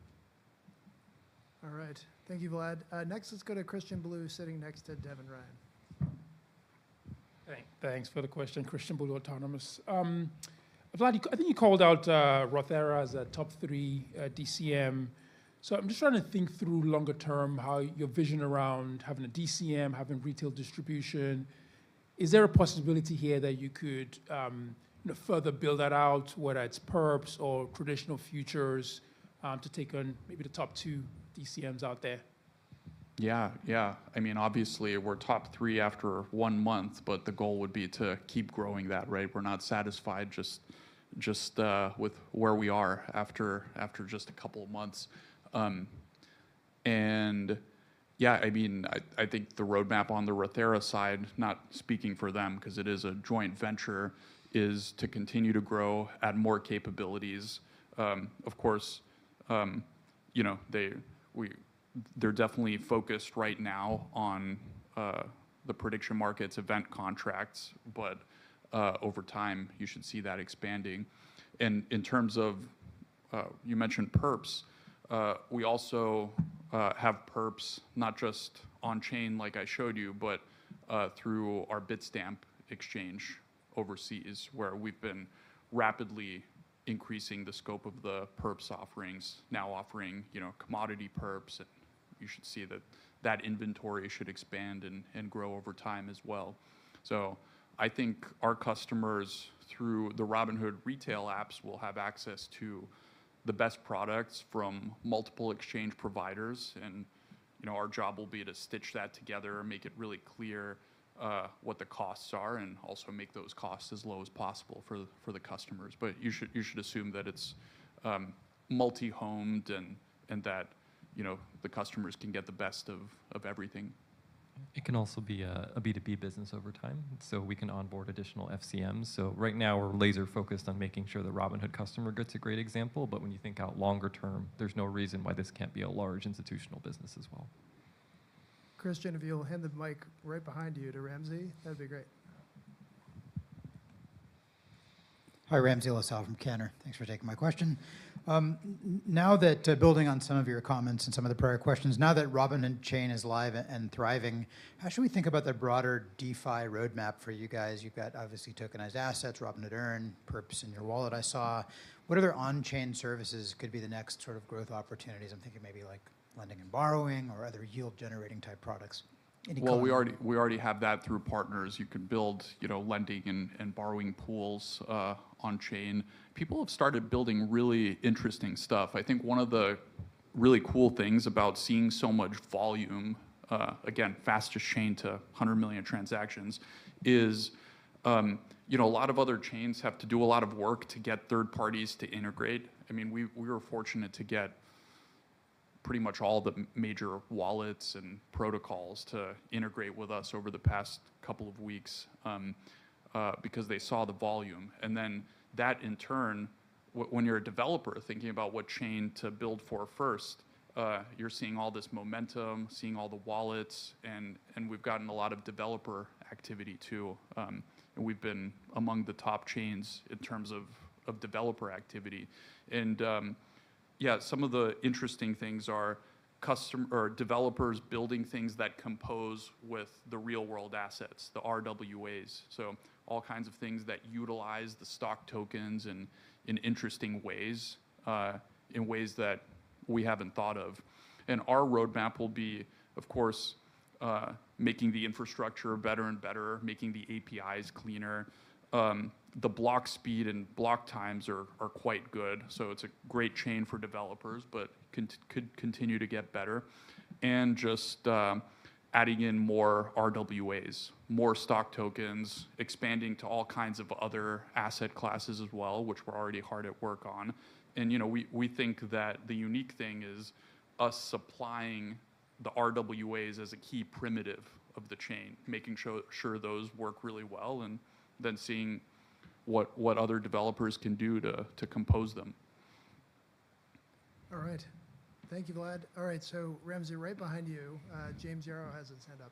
All right. Thank you, Vlad. Next, let's go to Christian Blue, sitting next to Devin Ryan. Thanks for the question, Christian Blue, Autonomous. Vlad, I think you called out Rothera as a top 3 DCM. So I'm just trying to think through longer term how your vision around having a DCM, having retail distribution. Is there a possibility here that you could further build that out, whether it's perps or traditional futures, to take on maybe the top 2 DCMs out there? Yeah. I mean, obviously, we're top 3 after 1 month, but the goal would be to keep growing that, right? We're not satisfied just with where we are after just a couple of months. And yeah, I mean, I think the roadmap on the Rothera side, not speaking for them because it is a joint venture, is to continue to grow, add more capabilities. Of course, you know, they're definitely focused right now on the prediction markets event contracts, but over time you should see that expanding. And in terms of, you mentioned perps, we also have perps, not just on chain like I showed you, but through our Bitstamp exchange overseas, where we've been rapidly increasing the scope of the perps offerings, now offering, commodity perps. And you should see that that inventory should expand and grow over time as well. So I think our customers through the Robinhood retail apps will have access to the best products from multiple exchange providers, and our job will be to stitch that together, make it really clear what the costs are, and also make those costs as low as possible for the customers. But you should assume that it's multi-homed and that the customers can get the best of everything. It can also be a B2B business over time, so we can onboard additional FCMs. So right now we're laser focused on making sure the Robinhood customer gets a great example, but when you think out longer term, there's no reason why this can't be a large institutional business as well. Christian, if you'll hand the mic right behind you to Ramsey, that'd be great. Hi, Ramsey LaSalle from Cantor. Thanks for taking my question. Now that, building on some of your comments and some of the prior questions, now that Robinhood Chain is live and thriving, how should we think about the broader DeFi roadmap for you guys? You've got obviously tokenized assets, Robinhood Earn, perps in your wallet I saw. What other on-chain services could be the next sort of growth opportunities? I'm thinking maybe like lending and borrowing or other yield-generating type products. Well, we already have that through partners. You can build, lending and borrowing pools on chain. People have started building really interesting stuff. I think one of the really cool things about seeing so much volume, again, fastest chain to 100 million transactions, is a lot of other chains have to do a lot of work to get third parties to integrate. I mean, we were fortunate to get pretty much all the major wallets and protocols to integrate with us over the past couple of weeks because they saw the volume. And then that in turn, when you're a developer thinking about what chain to build for first, you're seeing all this momentum, seeing all the wallets, and we've gotten a lot of developer activity too. And we've been among the top chains in terms of developer activity. And yeah, some of the interesting things are developers building things that compose with the real world assets, the RWAs. So all kinds of things that utilize the stock tokens in interesting ways, in ways that we haven't thought of. And our roadmap will be, of course, making the infrastructure better and better, making the APIs cleaner. The block speed and block times are quite good, so it's a great chain for developers, but could continue to get better. And just adding in more RWAs, more stock tokens, expanding to all kinds of other asset classes as well, which we're already hard at work on. And we think that the unique thing is us supplying the RWAs as a key primitive of the chain, making sure those work really well, and then seeing what other developers can do to compose them. All right. Thank you, Vlad. All right, so Ramsey, right behind you, James Yarrow has his hand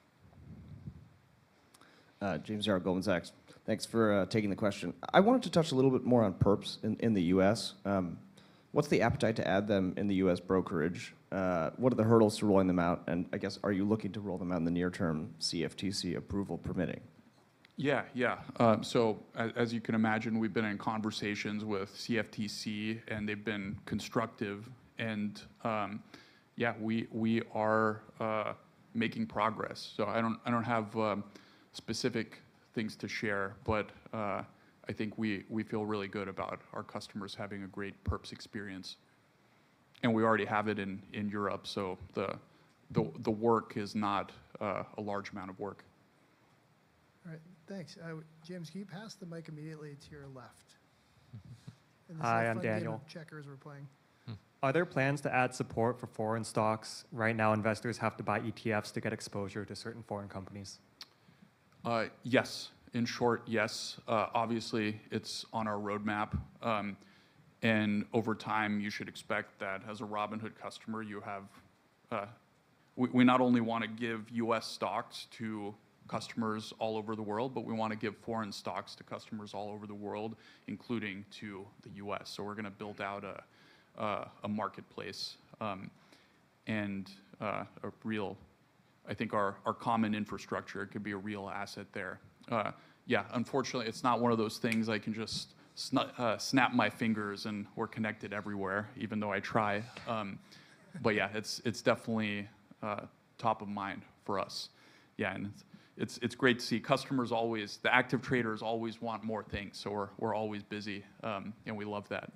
up. James Yarrow, Goldman Sachs. Thanks for taking the question. I wanted to touch a little bit more on perps in the U.S. What's the appetite to add them in the U.S. brokerage? What are the hurdles to rolling them out? And I guess, are you looking to roll them out in the near term, CFTC approval permitting? Yeah. So as you can imagine, we've been in conversations with CFTC, and they've been constructive. And yeah, we are making progress. So I don't have specific things to share, but I think we feel really good about our customers having a great perps experience, and we already have it in Europe. So the work is not a large amount of work. All right, thanks. James, can you pass the mic immediately to your left? Hi, I'm Daniel. Checkers we're playing. Are there plans to add support for foreign stocks? Right now, investors have to buy ETFs to get exposure to certain foreign companies. Yes. In short, yes. Obviously, it's on our roadmap. And over time, you should expect that as a Robinhood customer, you have, we not only want to give US stocks to customers all over the world, but we want to give foreign stocks to customers all over the world, including to the US. So we're going to build out a marketplace and a real, I think our common infrastructure could be a real asset there. Yeah, unfortunately, it's not one of those things I can just snap my fingers and we're connected everywhere, even though I try. But yeah, it's definitely top of mind for us. Yeah, and it's great to see customers always, the active traders always want more things, so we're always busy, and we love that.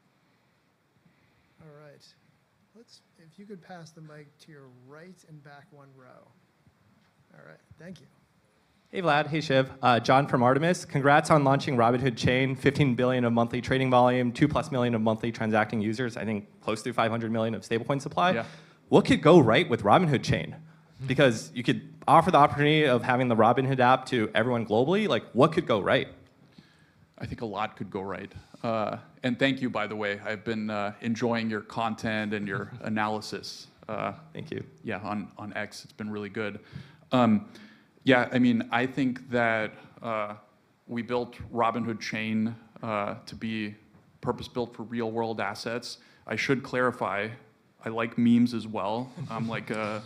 All right. If you could pass the mic to your right and back one row. All right, thank you. Hey Vlad, hey Shiv. John from Artemis. Congrats on launching Robinhood Chain, 15 billion of monthly trading volume, 2+ million of monthly transacting users, I think close to 500 million of stablecoin supply. Yeah. What could go right with Robinhood Chain? Because you could offer the opportunity of having the Robinhood app to everyone globally. Like, what could go right? I think a lot could go right. And thank you, by the way. I've been enjoying your content and your analysis. Thank you. Yeah, on X, it's been really good. Yeah, I mean, I think that we built Robinhood Chain to be purpose-built for real-world assets. I should clarify, I like memes as well. I'm like,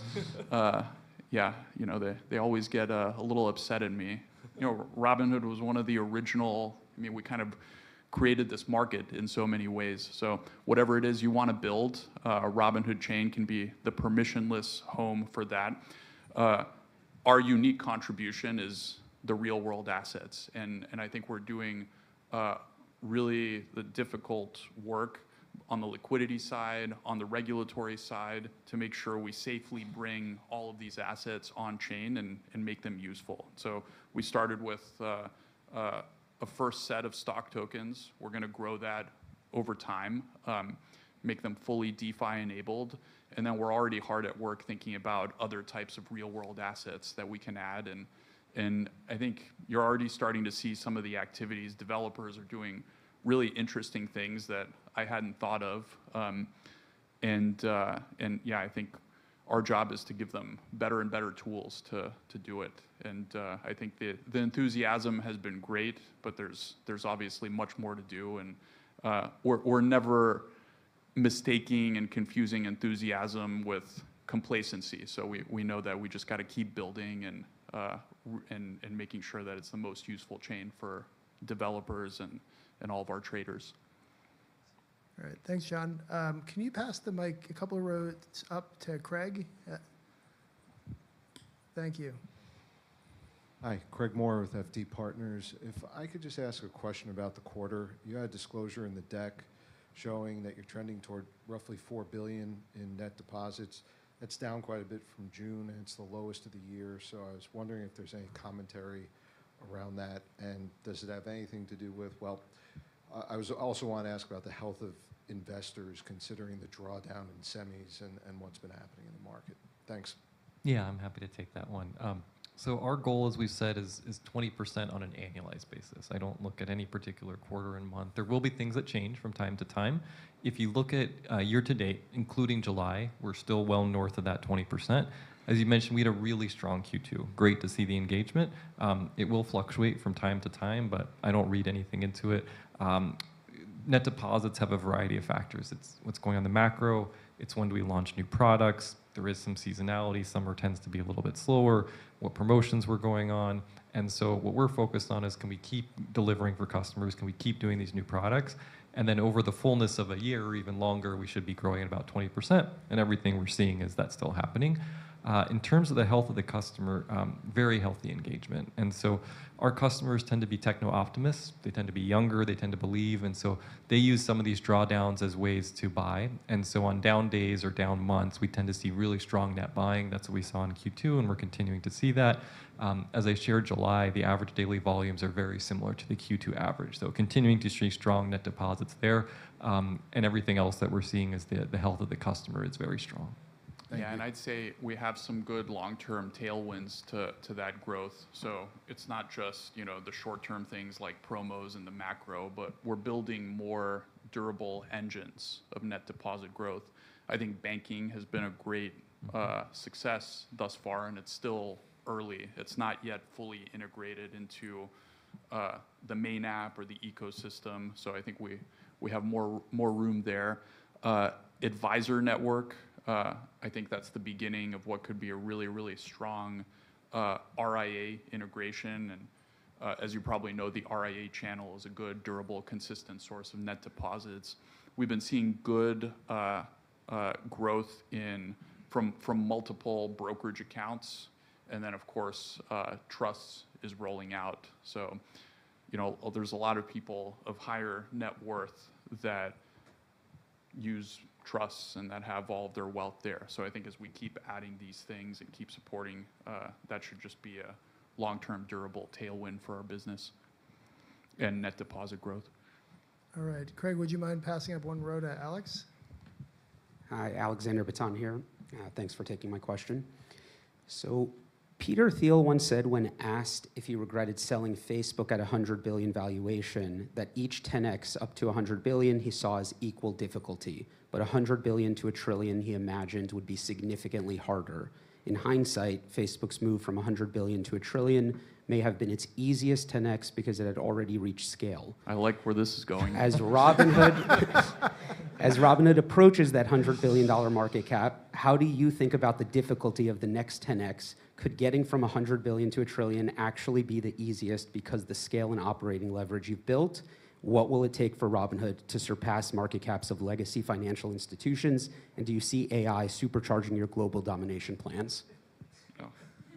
yeah, you know, they always get a little upset at me. You know, Robinhood was one of the original, I mean, we kind of created this market in so many ways. So whatever it is you want to build, Robinhood Chain can be the permissionless home for that. Our unique contribution is the real world assets. And I think we're doing really the difficult work on the liquidity side, on the regulatory side, to make sure we safely bring all of these assets on chain and make them useful. So we started with a first set of stock tokens. We're going to grow that over time, make them fully DeFi enabled. And then we're already hard at work thinking about other types of real world assets that we can add. And I think you're already starting to see some of the activities. Developers are doing really interesting things that I hadn't thought of. And yeah, I think our job is to give them better and better tools to do it. And I think the enthusiasm has been great, but there's obviously much more to do. And we're never mistaking and confusing enthusiasm with complacency. So we know that we just got to keep building and making sure that it's the most useful chain for developers and all of our traders. All right, thanks, John. Can you pass the mic a couple of rows up to Craig? Thank you. Hi, Craig Moore with FD Partners. If I could just ask a question about the quarter. You had disclosure in the deck showing that you're trending toward roughly 4 billion in net deposits. That's down quite a bit from June, and it's the lowest of the year. So I was wondering if there's any commentary around that, and does it have anything to do with, well, I was also want to ask about the health of investors considering the drawdown in semis and what's been happening in the market. Thanks. Yeah, I'm happy to take that one. So our goal, as we've said, is 20% on an annualized basis. I don't look at any particular quarter and month. There will be things that change from time to time. If you look at year to date, including July, we're still well north of that 20%. As you mentioned, we had a really strong Q2. Great to see the engagement. It will fluctuate from time to time, but I don't read anything into it. Net deposits have a variety of factors. It's what's going on in the macro. It's when do we launch new products. There is some seasonality. Summer tends to be a little bit slower. What promotions were going on. And so what we're focused on is, can we keep delivering for customers? Can we keep doing these new products? And then over the fullness of a year or even longer, we should be growing at about 20%. And everything we're seeing is that's still happening. In terms of the health of the customer, very healthy engagement. And so our customers tend to be techno-optimists. They tend to be younger. They tend to believe. And so they use some of these drawdowns as ways to buy. And so on down days or down months, we tend to see really strong net buying. That's what we saw in Q2, and we're continuing to see that. As I shared July, the average daily volumes are very similar to the Q2 average. So continuing to see strong net deposits there. And everything else that we're seeing is the health of the customer is very strong. Yeah, and I'd say we have some good long-term tailwinds to that growth. So it's not just, you know, the short-term things like promos and the macro, but we're building more durable engines of net deposit growth. I think banking has been a great success thus far, and it's still early. It's not yet fully integrated into the main app or the ecosystem. So I think we have more room there. Advisor network, I think that's the beginning of what could be a really, really strong RIA integration. And as you probably know, the RIA channel is a good, durable, consistent source of net deposits. We've been seeing good growth from multiple brokerage accounts. And then, of course, trusts is rolling out. So, there's a lot of people of higher net worth that use trusts and that have all of their wealth there. So I think as we keep adding these things and keep supporting, that should just be a long-term durable tailwind for our business and net deposit growth. All right. Craig, would you mind passing up one row to Alex? Hi, Alexander Baton here. Thanks for taking my question. So Peter Thiel once said when asked if he regretted selling Facebook at 100 billion valuation, that each 10x up to 100 billion he saw as equal difficulty, but 100 billion to a trillion he imagined would be significantly harder. In hindsight, Facebook's move from 100 billion to a trillion may have been its easiest 10x because it had already reached scale. I like where this is going. As Robinhood approaches that $100 billion market cap, how do you think about the difficulty of the next 10x? Could getting from 100 billion to a trillion actually be the easiest because the scale and operating leverage you've built? What will it take for Robinhood to surpass market caps of legacy financial institutions? And do you see AI supercharging your global domination plans? Oh.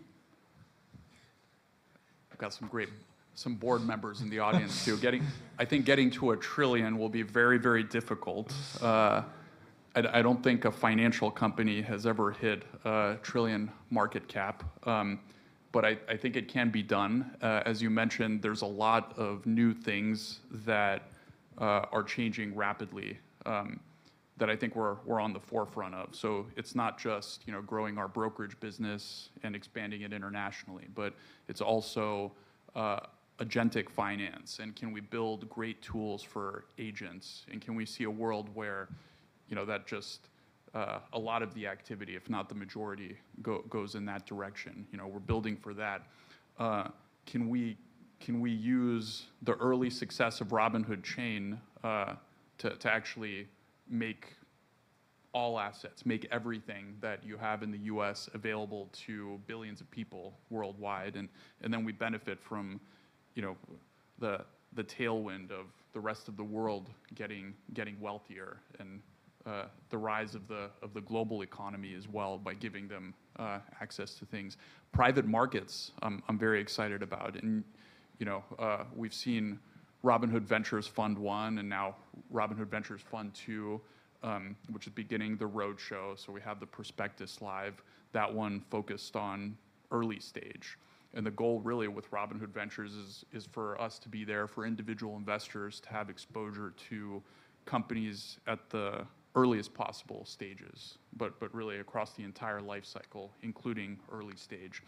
I've got some board members in the audience too. I think getting to a trillion will be very, very difficult. I don't think a financial company has ever hit a trillion market cap. But I think it can be done. As you mentioned, there's a lot of new things that are changing rapidly that I think we're on the forefront of. So it's not just growing our brokerage business and expanding it internationally, but it's also agentic finance. And can we build great tools for agents? And can we see a world where that just a lot of the activity, if not the majority, goes in that direction. We're building for that. Can we use the early success of Robinhood Chain to actually make all assets, make everything that you have in the U.S. available to billions of people worldwide, and then we benefit from the tailwind of the rest of the world getting wealthier and the rise of the global economy as well by giving them access to things. Private markets, I'm very excited about, and we've seen Robinhood Ventures Fund 1 and now Robinhood Ventures Fund 2, which is beginning the roadshow. So we have the prospectus live. That one focused on early stage, and the goal really with Robinhood Ventures is for us to be there for individual investors to have exposure to companies at the earliest possible stages, but really across the entire life cycle, including early stage.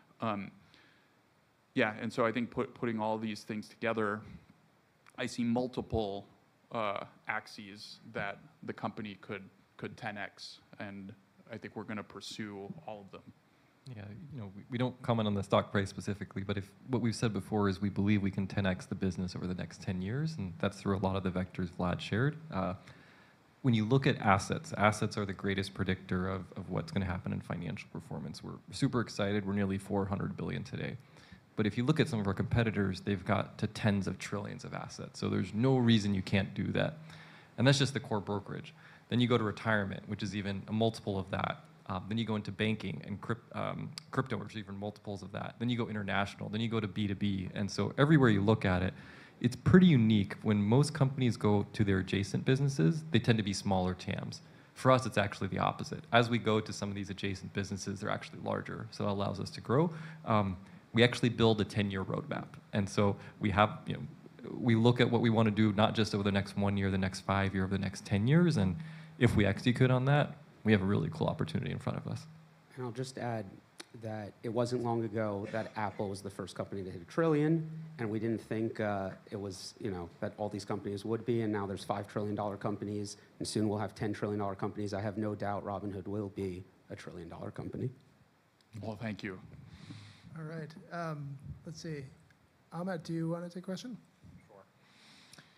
And so I think putting all these things together, I see multiple axes that the company could 10x, and I think we're going to pursue all of them. Yeah, we don't comment on the stock price specifically, but what we've said before is we believe we can 10x the business over the next 10 years, and that's through a lot of the vectors Vlad shared. When you look at assets are the greatest predictor of what's going to happen in financial performance. We're super excited. We're nearly 400 billion today. But if you look at some of our competitors, they've got to tens of trillions of assets. So there's no reason you can't do that. And that's just the core brokerage. Then you go to retirement, which is even a multiple of that. Then you go into banking and crypto, which is even multiples of that. Then you go international. Then you go to B2B. And so everywhere you look at it, it's pretty unique. When most companies go to their adjacent businesses, they tend to be smaller TAMs. For us, it's actually the opposite. As we go to some of these adjacent businesses, they're actually larger, so it allows us to grow. We actually build a 10-year roadmap. And so we have, we look at what we want to do, not just over the next 1 year, the next 5 year, over the next 10 years. And if we execute on that, we have a really cool opportunity in front of us. And I'll just add that it wasn't long ago that Apple was the first company to hit $1 trillion, and we didn't think it was, that all these companies would be, and now there's $5 trillion companies, and soon we'll have $10 trillion companies. I have no doubt Robinhood will be a $1 trillion company. Well, thank you. All right. Let's see. Ahmet, do you want to take a question?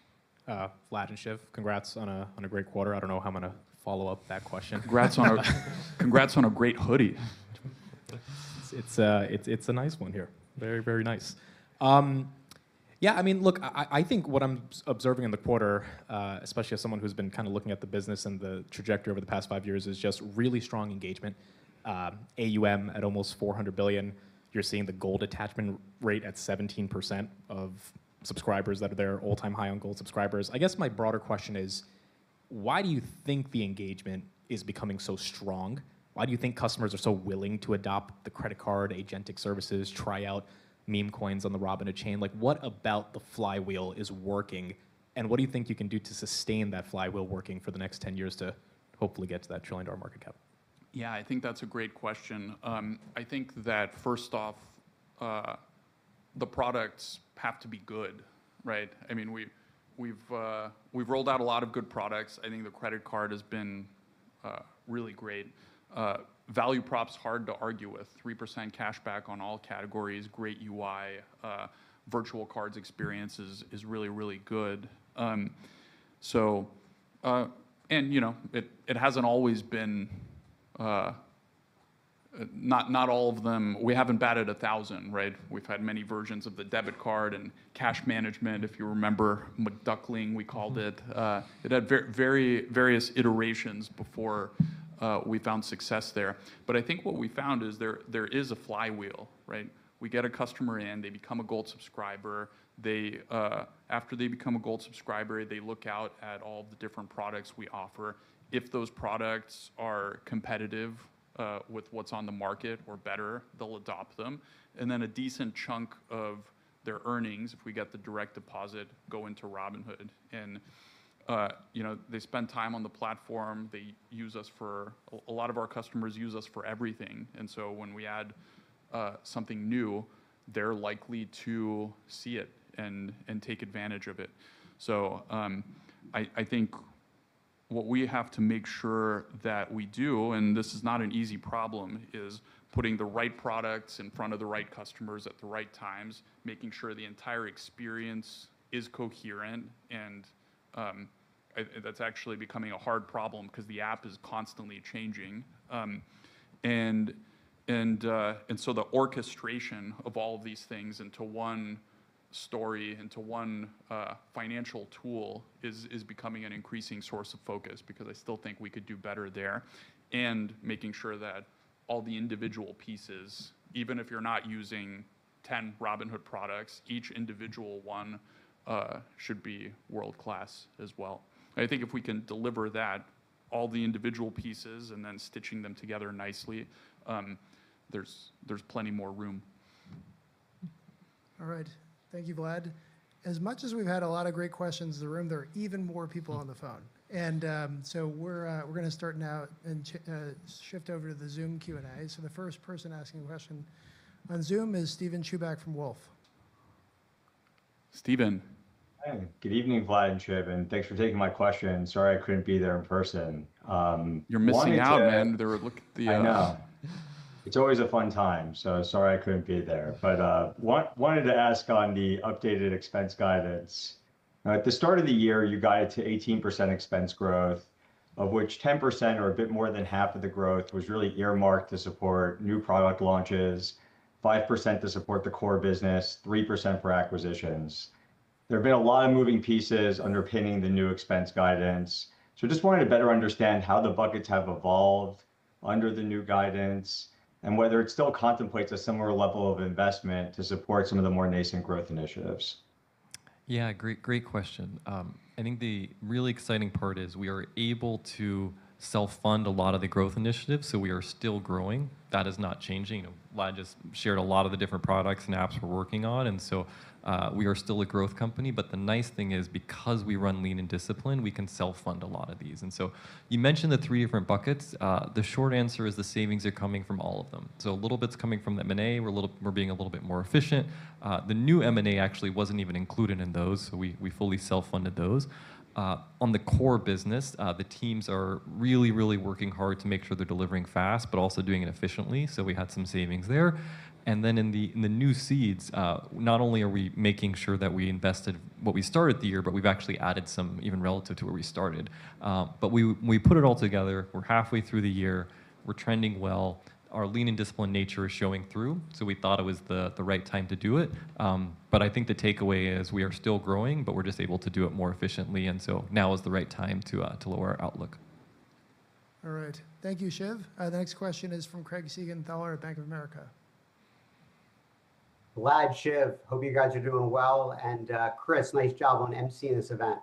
Vlad and Shiv, congrats on a great quarter. I don't know how I'm going to follow up that question. Congrats on a great hoodie. It's a nice one here. Very, very nice. Yeah, I mean, look, I think what I'm observing in the quarter, especially as someone who's been kind of looking at the business and the trajectory over the past 5 years, is just really strong engagement. AUM at almost 400 billion. You're seeing the gold attachment rate at 17% of subscribers that are there, all-time high on gold subscribers. I guess my broader question is, why do you think the engagement is becoming so strong? Why do you think customers are so willing to adopt the credit card, agentic services, try out meme coins on the Robinhood chain? Like, what about the flywheel is working? And what do you think you can do to sustain that flywheel working for the next 10 years to hopefully get to that $1 trillion market cap? Yeah, I think that's a great question. I think that first off, the products have to be good, right? I mean, we've rolled out a lot of good products. I think the credit card has been really great. Value props hard to argue with. 3% cash back on all categories, great UI, virtual cards experience is really, really good. And you know, it hasn't always been. Not all of them. We haven't batted 1,000, right? We've had many versions of the debit card and cash management. If you remember, McDuckling, we called it. It had various iterations before we found success there. But I think what we found is there is a flywheel, right? We get a customer in, they become a gold subscriber. They after they become a gold subscriber, they look out at all of the different products we offer. If those products are competitive with what's on the market or better, they'll adopt them. And then a decent chunk of their earnings, if we get the direct deposit, go into Robinhood. And you know, they spend time on the platform. They use us for, a lot of our customers use us for everything. And so when we add something new, they're likely to see it and take advantage of it. So I think what we have to make sure that we do, and this is not an easy problem, is putting the right products in front of the right customers at the right times, making sure the entire experience is coherent, and that's actually becoming a hard problem because the app is constantly changing. And so the orchestration of all of these things into one story, into one financial tool is becoming an increasing source of focus, because I still think we could do better there, and making sure that all the individual pieces, even if you're not using 10 Robinhood products, each individual one should be world-class as well. I think if we can deliver that, all the individual pieces, and then stitching them together nicely, there's plenty more room. All right. Thank you, Vlad. As much as we've had a lot of great questions in the room, there are even more people on the phone. And so we're going to start now and shift over to the Zoom Q&A. So the first person asking a question on Zoom is Steven Chubak from Wolfe. Steven. Hey, good evening, Vlad and Shiv, and thanks for taking my question. Sorry I couldn't be there in person. You're missing out, man. I know. It's always a fun time, so sorry I couldn't be there. But wanted to ask on the updated expense guidance. At the start of the year, you guided to 18% expense growth, of which 10% or a bit more than half of the growth was really earmarked to support new product launches, 5% to support the core business, 3% for acquisitions. There have been a lot of moving pieces underpinning the new expense guidance. So just wanted to better understand how the buckets have evolved under the new guidance, and whether it still contemplates a similar level of investment to support some of the more nascent growth initiatives. Yeah, great question. I think the really exciting part is we are able to self-fund a lot of the growth initiatives, so we are still growing. That is not changing. You know, Vlad just shared a lot of the different products and apps we're working on, and so we are still a growth company. But the nice thing is, because we run lean and disciplined, we can self-fund a lot of these. And so you mentioned the 3 different buckets. The short answer is the savings are coming from all of them. So a little bit's coming from the M&A. We're being a little bit more efficient. The new M&A actually wasn't even included in those, so we fully self-funded those. On the core business, the teams are really working hard to make sure they're delivering fast, but also doing it efficiently. So we had some savings there. And then in the new seeds, not only are we making sure that we invested what we started the year, but we've actually added some even relative to where we started. But we put it all together. We're halfway through the year. We're trending well. Our lean and disciplined nature is showing through, so we thought it was the right time to do it. But I think the takeaway is we are still growing, but we're just able to do it more efficiently, and so now is the right time to lower our outlook. All right. Thank you, Shiv. The next question is from Craig Siegenthaler at Bank of America. Vlad, Shiv, hope you guys are doing well. And Chris, nice job on emceeing this event.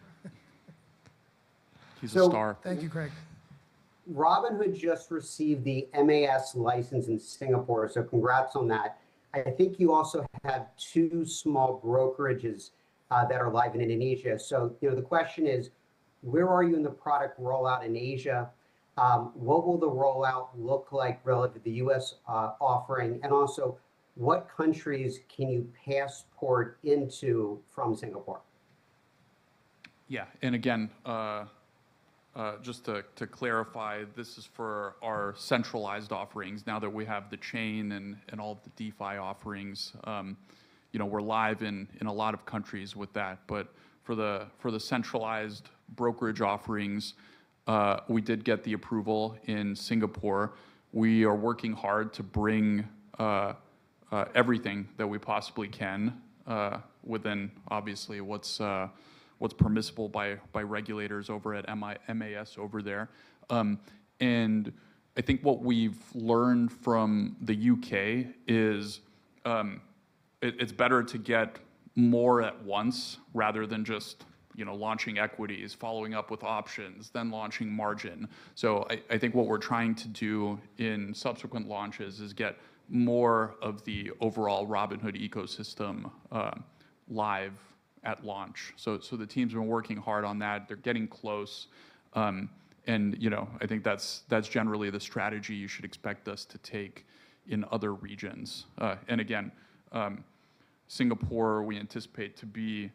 He's a star. Thank you, Craig. Robinhood just received the MAS license in Singapore, so congrats on that. I think you also have 2 small brokerages that are live in Indonesia. So, the question is, where are you in the product rollout in Asia? What will the rollout look like relative to the U.S. Offering? And also, what countries can you passport into from Singapore? Yeah, and again, just to clarify, this is for our centralized offerings. Now that we have the chain and all of the DeFi offerings, we're live in a lot of countries with that. But for the centralized brokerage offerings, we did get the approval in Singapore. We are working hard to bring everything that we possibly can within, obviously, what's permissible by regulators over at MAS over there. And I think what we've learned from the UK is it's better to get more at once rather than just launching equities, following up with options, then launching margin. So I think what we're trying to do in subsequent launches is get more of the overall Robinhood ecosystem live at launch. So the team's been working hard on that. They're getting close. And I think that's generally the strategy you should expect us to take in other regions. And again, Singapore, we anticipate to be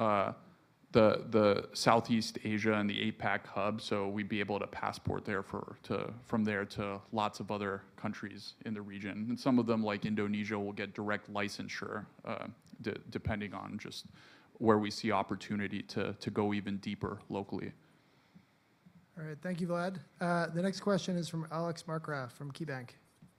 the Southeast Asia and the APAC hub, so we'd be able to passport there from there to lots of other countries in the region. And some of them, like Indonesia, will get direct licensure, depending on just where we see opportunity to go even deeper locally. All right, thank you, Vlad. The next question is from Alex Markgraf from KeyBank.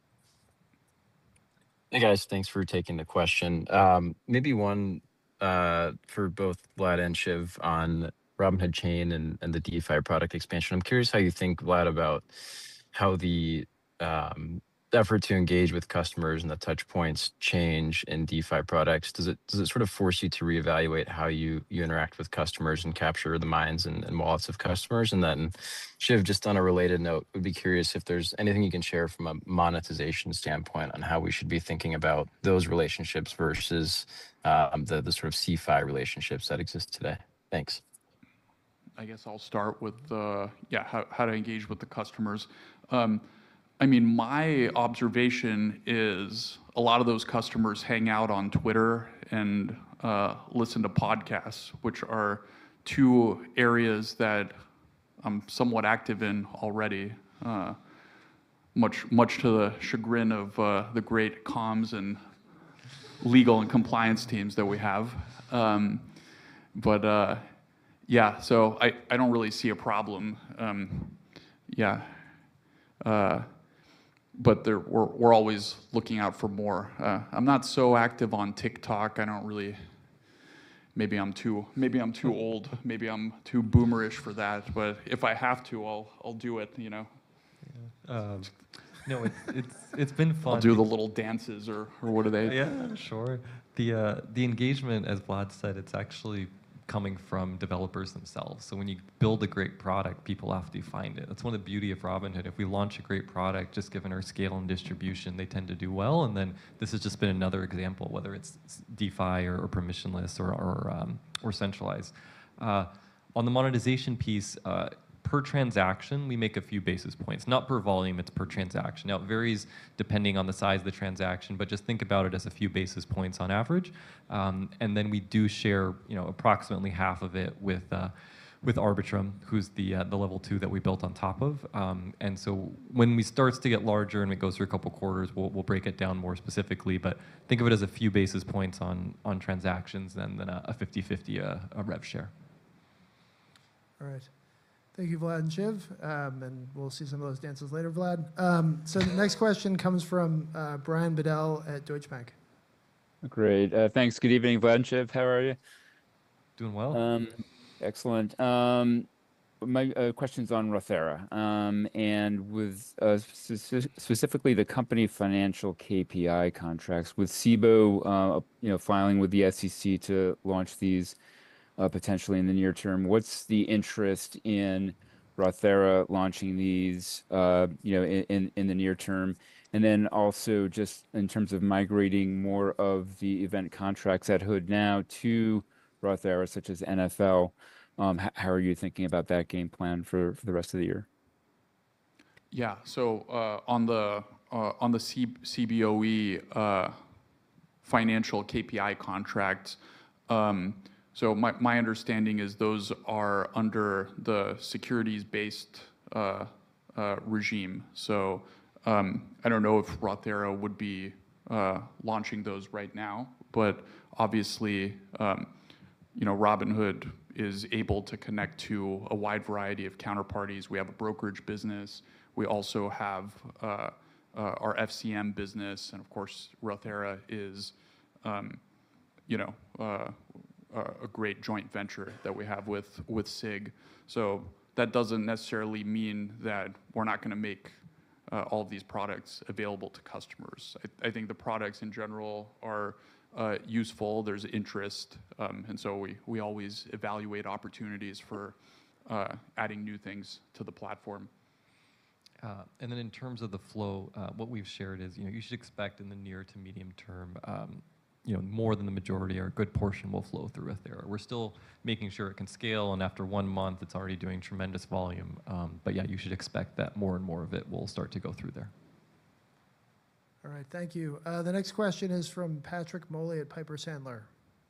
Hey guys, thanks for taking the question. Maybe one for both Vlad and Shiv on Robinhood Chain and the DeFi product expansion. I'm curious how you think, Vlad, about how the effort to engage with customers and the touch points change in DeFi products. Does it sort of force you to reevaluate how you interact with customers and capture the minds and wallets of customers? And then Shiv, just on a related note, would be curious if there's anything you can share from a monetization standpoint on how we should be thinking about those relationships versus the sort of CeFi relationships that exist today. Thanks. I guess I'll start with how to engage with the customers. I mean, my observation is a lot of those customers hang out on Twitter and listen to podcasts, which are 2 areas that I'm somewhat active in already, much to the chagrin of the great comms and legal and compliance teams that we have. So I don't really see a problem. But we're always looking out for more. I'm not so active on TikTok. I don't really. Maybe I'm too old. Maybe I'm too boomerish for that. But if I have to, I'll do it. No, it's been fun. I'll do the little dances or what are they? Yeah, sure. The engagement, as Vlad said, it's actually coming from developers themselves. So when you build a great product, people have to find it. That's one of the beauty of Robinhood. If we launch a great product, just given our scale and distribution, they tend to do well. And then this has just been another example, whether it's DeFi or permissionless or centralized. On the monetization piece, per transaction, we make a few basis points. Not per volume, it's per transaction. Now, it varies depending on the size of the transaction, but just think about it as a few basis points on average. And then we do share, approximately half of it with with Arbitrum, who's the level 2 that we built on top of. And so when we starts to get larger and it goes through a couple quarters, we'll break it down more specifically. But think of it as a few basis points on transactions and then a 50-50 a rev share. All right. Thank you, Vlad and Shiv. And we'll see some of those dances later, Vlad. So the next question comes from Brian Bedell at Deutsche Bank. Great. Thanks. Good evening, Vlad and Shiv. How are you? Doing well. Excellent. My question's on Rothera, and with specifically the company financial KPI contracts with SIBO, filing with the SEC to launch these potentially in the near term. What's the interest in Rothera launching these, in the near term? And then also just in terms of migrating more of the event contracts at Hood now to Rothera, such as NFL, how are you thinking about that game plan for the rest of the year? Yeah. So on the CBOE financial KPI contracts, so my understanding is those are under the securities-based regime. So I don't know if Rothera would be launching those right now, but obviously, Robinhood is able to connect to a wide variety of counterparties. We have a brokerage business. We also have our FCM business, and of course, Rothera is, a great joint venture that we have with SIG. So that doesn't necessarily mean that we're not going to make all of these products available to customers. I think the products in general are useful. There's interest, and so we always evaluate opportunities for adding new things to the platform. And then in terms of the flow, what we've shared is, you should expect in the near to medium term, more than the majority or a good portion will flow through Rothera. We're still making sure it can scale, and after 1 month, it's already doing tremendous volume. But yeah, you should expect that more and more of it will start to go through there. All right, thank you. The next question is from Patrick Moley at Piper Sandler.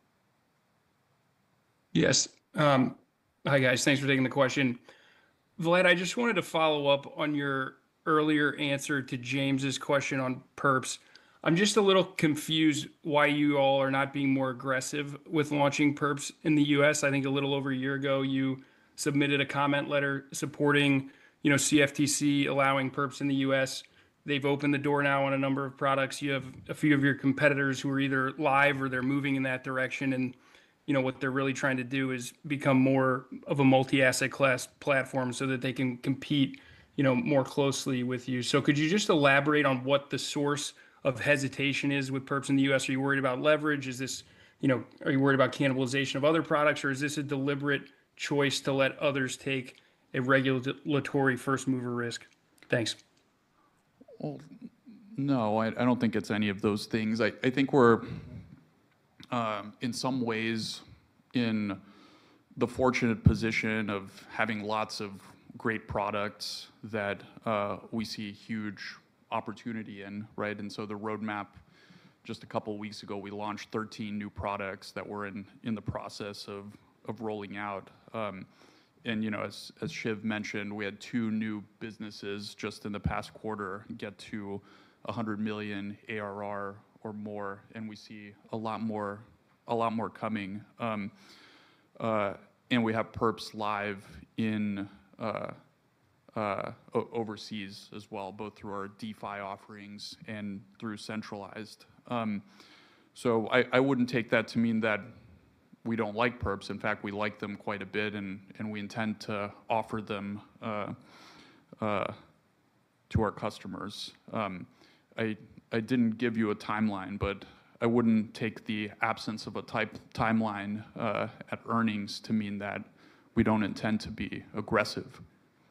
Yes. Hi, guys. Thanks for taking the question. Vlad, I just wanted to follow up on your earlier answer to James's question on perps. I'm just a little confused why you all are not being more aggressive with launching perps in the US. I think a little over a year ago, you submitted a comment letter supporting, CFTC allowing perps in the US. They've opened the door now on a number of products. You have a few of your competitors who are either live or they're moving in that direction. And, what they're really trying to do is become more of a multi-asset class platform so that they can compete, more closely with you. So could you just elaborate on what the source of hesitation is with perps in the US? Are you worried about leverage? Is this, are you worried about cannibalization of other products, or is this a deliberate choice to let others take a regulatory first mover risk? Thanks. Well, no, I don't think it's any of those things. I think we're, in some ways, in the fortunate position of having lots of great products that we see huge opportunity in, right? And so the roadmap, just a couple of weeks ago, we launched 13 new products that we're in the process of rolling out. And as Shiv mentioned, we had 2 new businesses just in the past quarter get to 100 million ARR or more, and we see a lot more coming. And we have perps live in overseas as well, both through our DeFi offerings and through centralized. So I wouldn't take that to mean that we don't like perps. In fact, we like them quite a bit, and we intend to offer them to our customers. I didn't give you a timeline, but I wouldn't take the absence of a timeline at earnings to mean that we don't intend to be aggressive.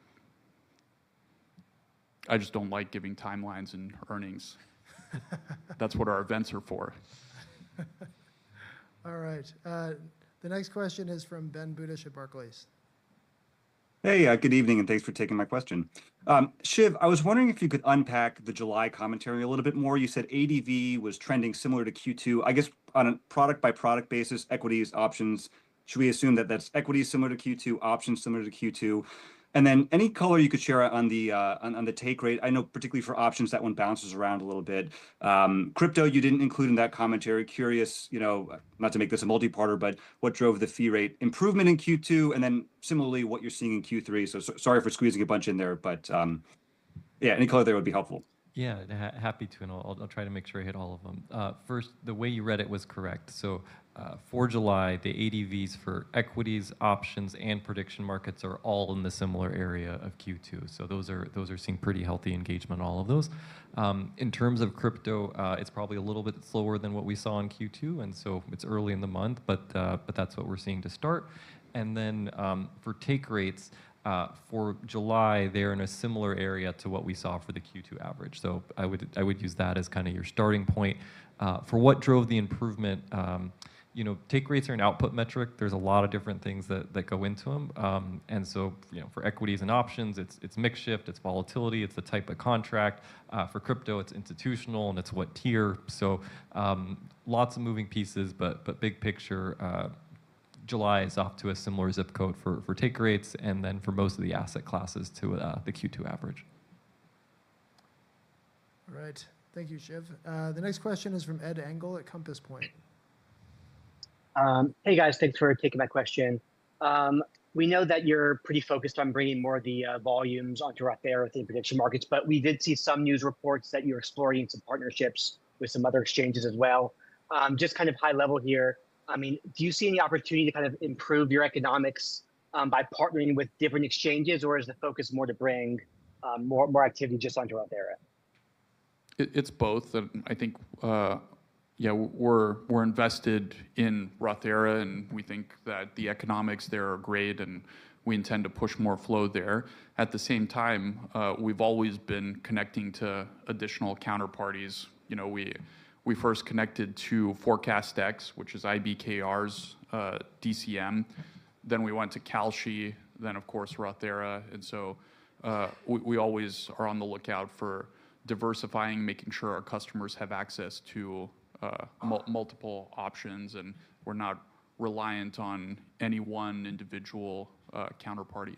I just don't like giving timelines and earnings. That's what our events are for. All right. The next question is from Ben Budish at Barclays. Hey, good evening, and thanks for taking my question. Shiv, I was wondering if you could unpack the July commentary a little bit more. You said ADV was trending similar to Q2. I guess on a product-by-product basis, equities, options, Should we assume that that's equity similar to Q2, options similar to Q2? And then any color you could share on the take rate. I know particularly for options that one bounces around a little bit. Crypto you didn't include in that commentary. Curious, not to make this a multi-parter, but what drove the fee rate improvement in Q2, and then similarly what you're seeing in Q3. So sorry for squeezing a bunch in there, but yeah, any color there would be helpful. Yeah, happy to, and I'll try to make sure I hit all of them. First, the way you read it was correct. So for July, the ADVs for equities, options, and prediction markets are all in the similar area of Q2. So those are seeing pretty healthy engagement on all of those. In terms of crypto, it's probably a little bit slower than what we saw in Q2, and so it's early in the month, but that's what we're seeing to start. And then for take rates, for July, they're in a similar area to what we saw for the Q2 average. So I would use that as kind of your starting point. For what drove the improvement, take rates are an output metric. There's a lot of different things that go into them. And so, for equities and options, it's mix shift, it's volatility, it's the type of contract. For crypto, it's institutional and it's what tier. So lots of moving pieces, but big picture, July is off to a similar zip code for take rates, and then for most of the asset classes to the Q2 average. All right. Thank you, Shiv. The next question is from Ed Engel at Compass Point. Hey, guys. Thanks for taking my question. We know that you're pretty focused on bringing more of the volumes onto Rothera within prediction markets, but we did see some news reports that you're exploring some partnerships with some other exchanges as well. Just kind of high level here. Do you see any opportunity to kind of improve your economics by partnering with different exchanges, or is the focus more to bring more activity just onto Rothera? It's both. And I think, we're invested in Rothera, and we think that the economics there are great, and we intend to push more flow there. At the same time, we've always been connecting to additional counterparties. We first connected to ForecastEx, which is IBKR's DCM. Then we went to Kalshi, then of course Rothera. And so we always are on the lookout for diversifying, making sure our customers have access to multiple options, and we're not reliant on any one individual counterparty.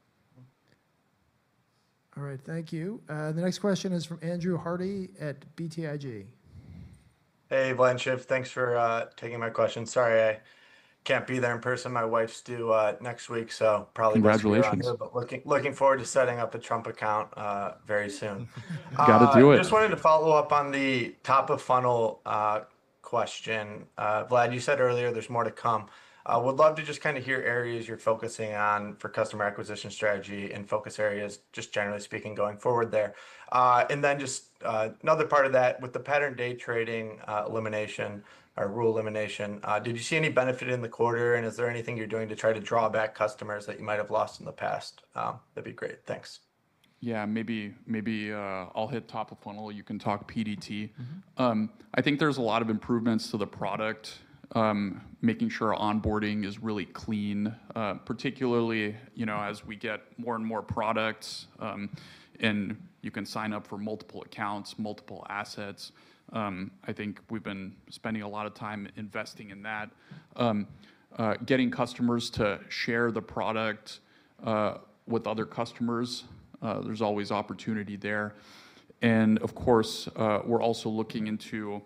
All right, thank you. The next question is from Andrew Hardy at BTIG. Hey, Vlad and Shiv, thanks for taking my question. Sorry I can't be there in person. My wife's due next week, so probably best to be around Congratulations. here, but looking forward to setting up a Trump account very soon. Gotta do it. Just wanted to follow up on the top of funnel question. Vlad, you said earlier there's more to come. Would love to just kind of hear areas you're focusing on for customer acquisition strategy and focus areas, just generally speaking, going forward there. And then just another part of that, with the pattern day trading elimination or rule elimination, did you see any benefit in the quarter? And is there anything you're doing to try to draw back customers that you might have lost in the past? That'd be great. Thanks. Yeah, maybe I'll hit top of funnel. You can talk PDT. I think there's a lot of improvements to the product, making sure onboarding is really clean, particularly as we get more and more products, and you can sign up for multiple accounts, multiple assets. I think we've been spending a lot of time investing in that, getting customers to share the product with other customers. There's always opportunity there. And of course, we're also looking into,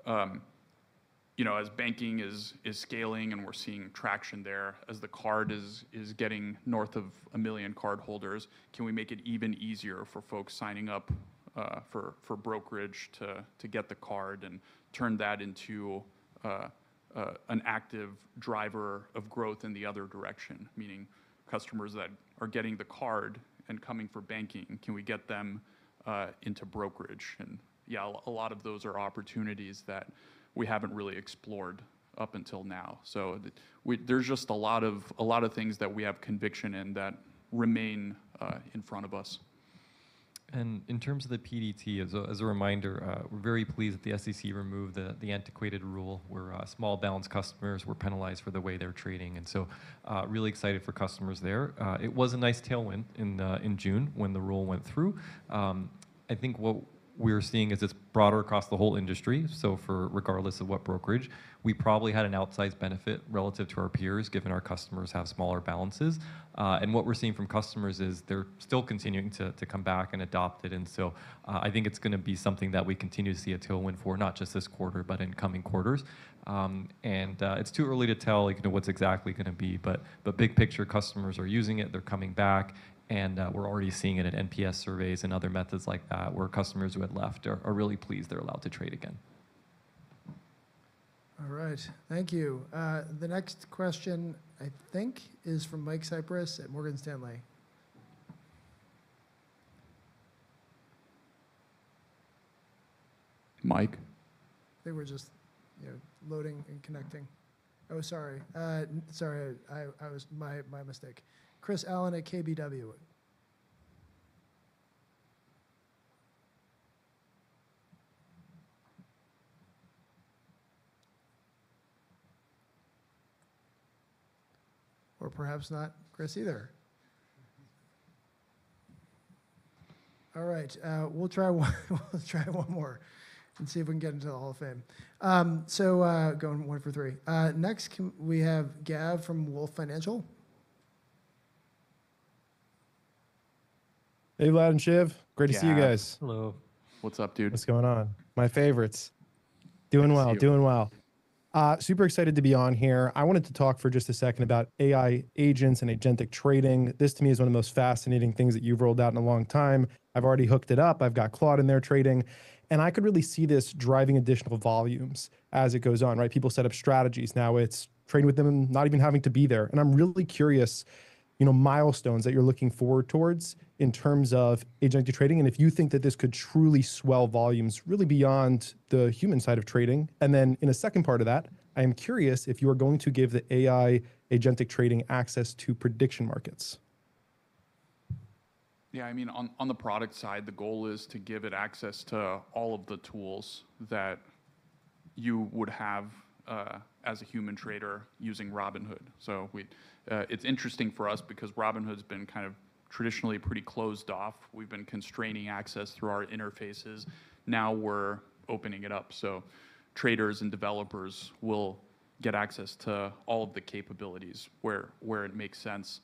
as banking is scaling and we're seeing traction there, as the card is getting north of 1 million card holders, can we make it even easier for folks signing up for brokerage to get the card and turn that into an active driver of growth in the other direction, meaning customers that are getting the card and coming for banking, can we get them into brokerage? And yeah, a lot of those are opportunities that we haven't really explored up until now. So there's just a lot of things that we have conviction in that remain in front of us. And in terms of the PDT, as a reminder, we're very pleased that the SEC removed the antiquated rule where small balance customers were penalized for the way they're trading. And so really excited for customers there. It was a nice tailwind in June when the rule went through. I think what we're seeing is it's broader across the whole industry. So for regardless of what brokerage, we probably had an outsized benefit relative to our peers, given our customers have smaller balances. And what we're seeing from customers is they're still continuing to come back and adopt it. And so I think it's going to be something that we continue to see a tailwind for, not just this quarter, but in coming quarters. It's too early to tell, what's exactly going to be, but big picture, customers are using it, they're coming back, and we're already seeing it in NPS surveys and other methods like that, where customers who had left are really pleased they're allowed to trade again. All right, thank you. The next question, I think, is from Mike Cypress at Morgan Stanley. Mike? I think we're just loading and connecting. Oh, sorry. Sorry, I was my mistake. Chris Allen at KBW. Or perhaps not Chris either. All right, we'll try one. We'll try one more, and see if we can get into the Hall of Fame. Going 1 for 3. Next, we have Gav from Wolf Financial. Hey, Vlad and Shiv. Great to see you Gav. guys. Hello. What's up, dude? What's going on? My favorites. Doing well, doing well. Super excited to be on here. I wanted to talk for just a second about AI agents and agentic trading. This to me is one of the most fascinating things that you've rolled out in a long time. I've already hooked it up. I've got Claude in there trading. And I could really see this driving additional volumes as it goes on, right? People set up strategies. Now it's trading with them, not even having to be there. And I'm really curious, milestones that you're looking forward towards in terms of agentic trading. And if you think that this could truly swell volumes really beyond the human side of trading. And then in a second part of that, I am curious if you are going to give the AI agentic trading access to prediction markets. Yeah, I mean, on the product side, the goal is to give it access to all of the tools that you would have as a human trader using Robinhood. So it's interesting for us because Robinhood's been kind of traditionally pretty closed off. We've been constraining access through our interfaces. Now we're opening it up. So traders and developers will get access to all of the capabilities where it makes sense.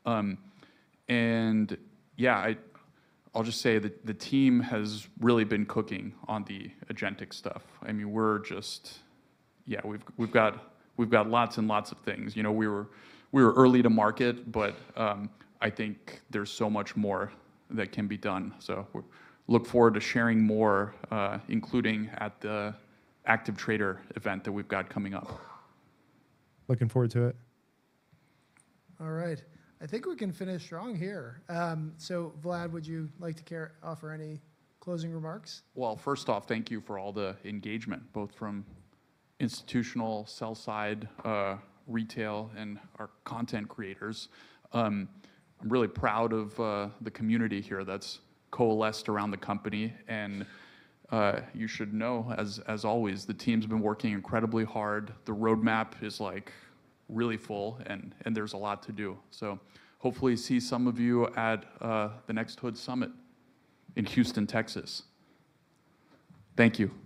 And yeah, I'll just say that the team has really been cooking on the agentic stuff. I mean, we're just, yeah, we've got lots and lots of things. We were early to market, but I think there's so much more that can be done. So we look forward to sharing more, including at the Active Trader event that we've got coming up. Looking forward to it. All right. I think we can finish strong here. So, Vlad, would you like to offer any closing remarks? Well, first off, thank you for all the engagement, both from institutional, sell side, retail, and our content creators. I'm really proud of the community here that's coalesced around the company. And you should know, as always, the team's been working incredibly hard. The roadmap is really full, and there's a lot to do. So hopefully see some of you at the next Hood Summit in Houston, Texas. Thank you.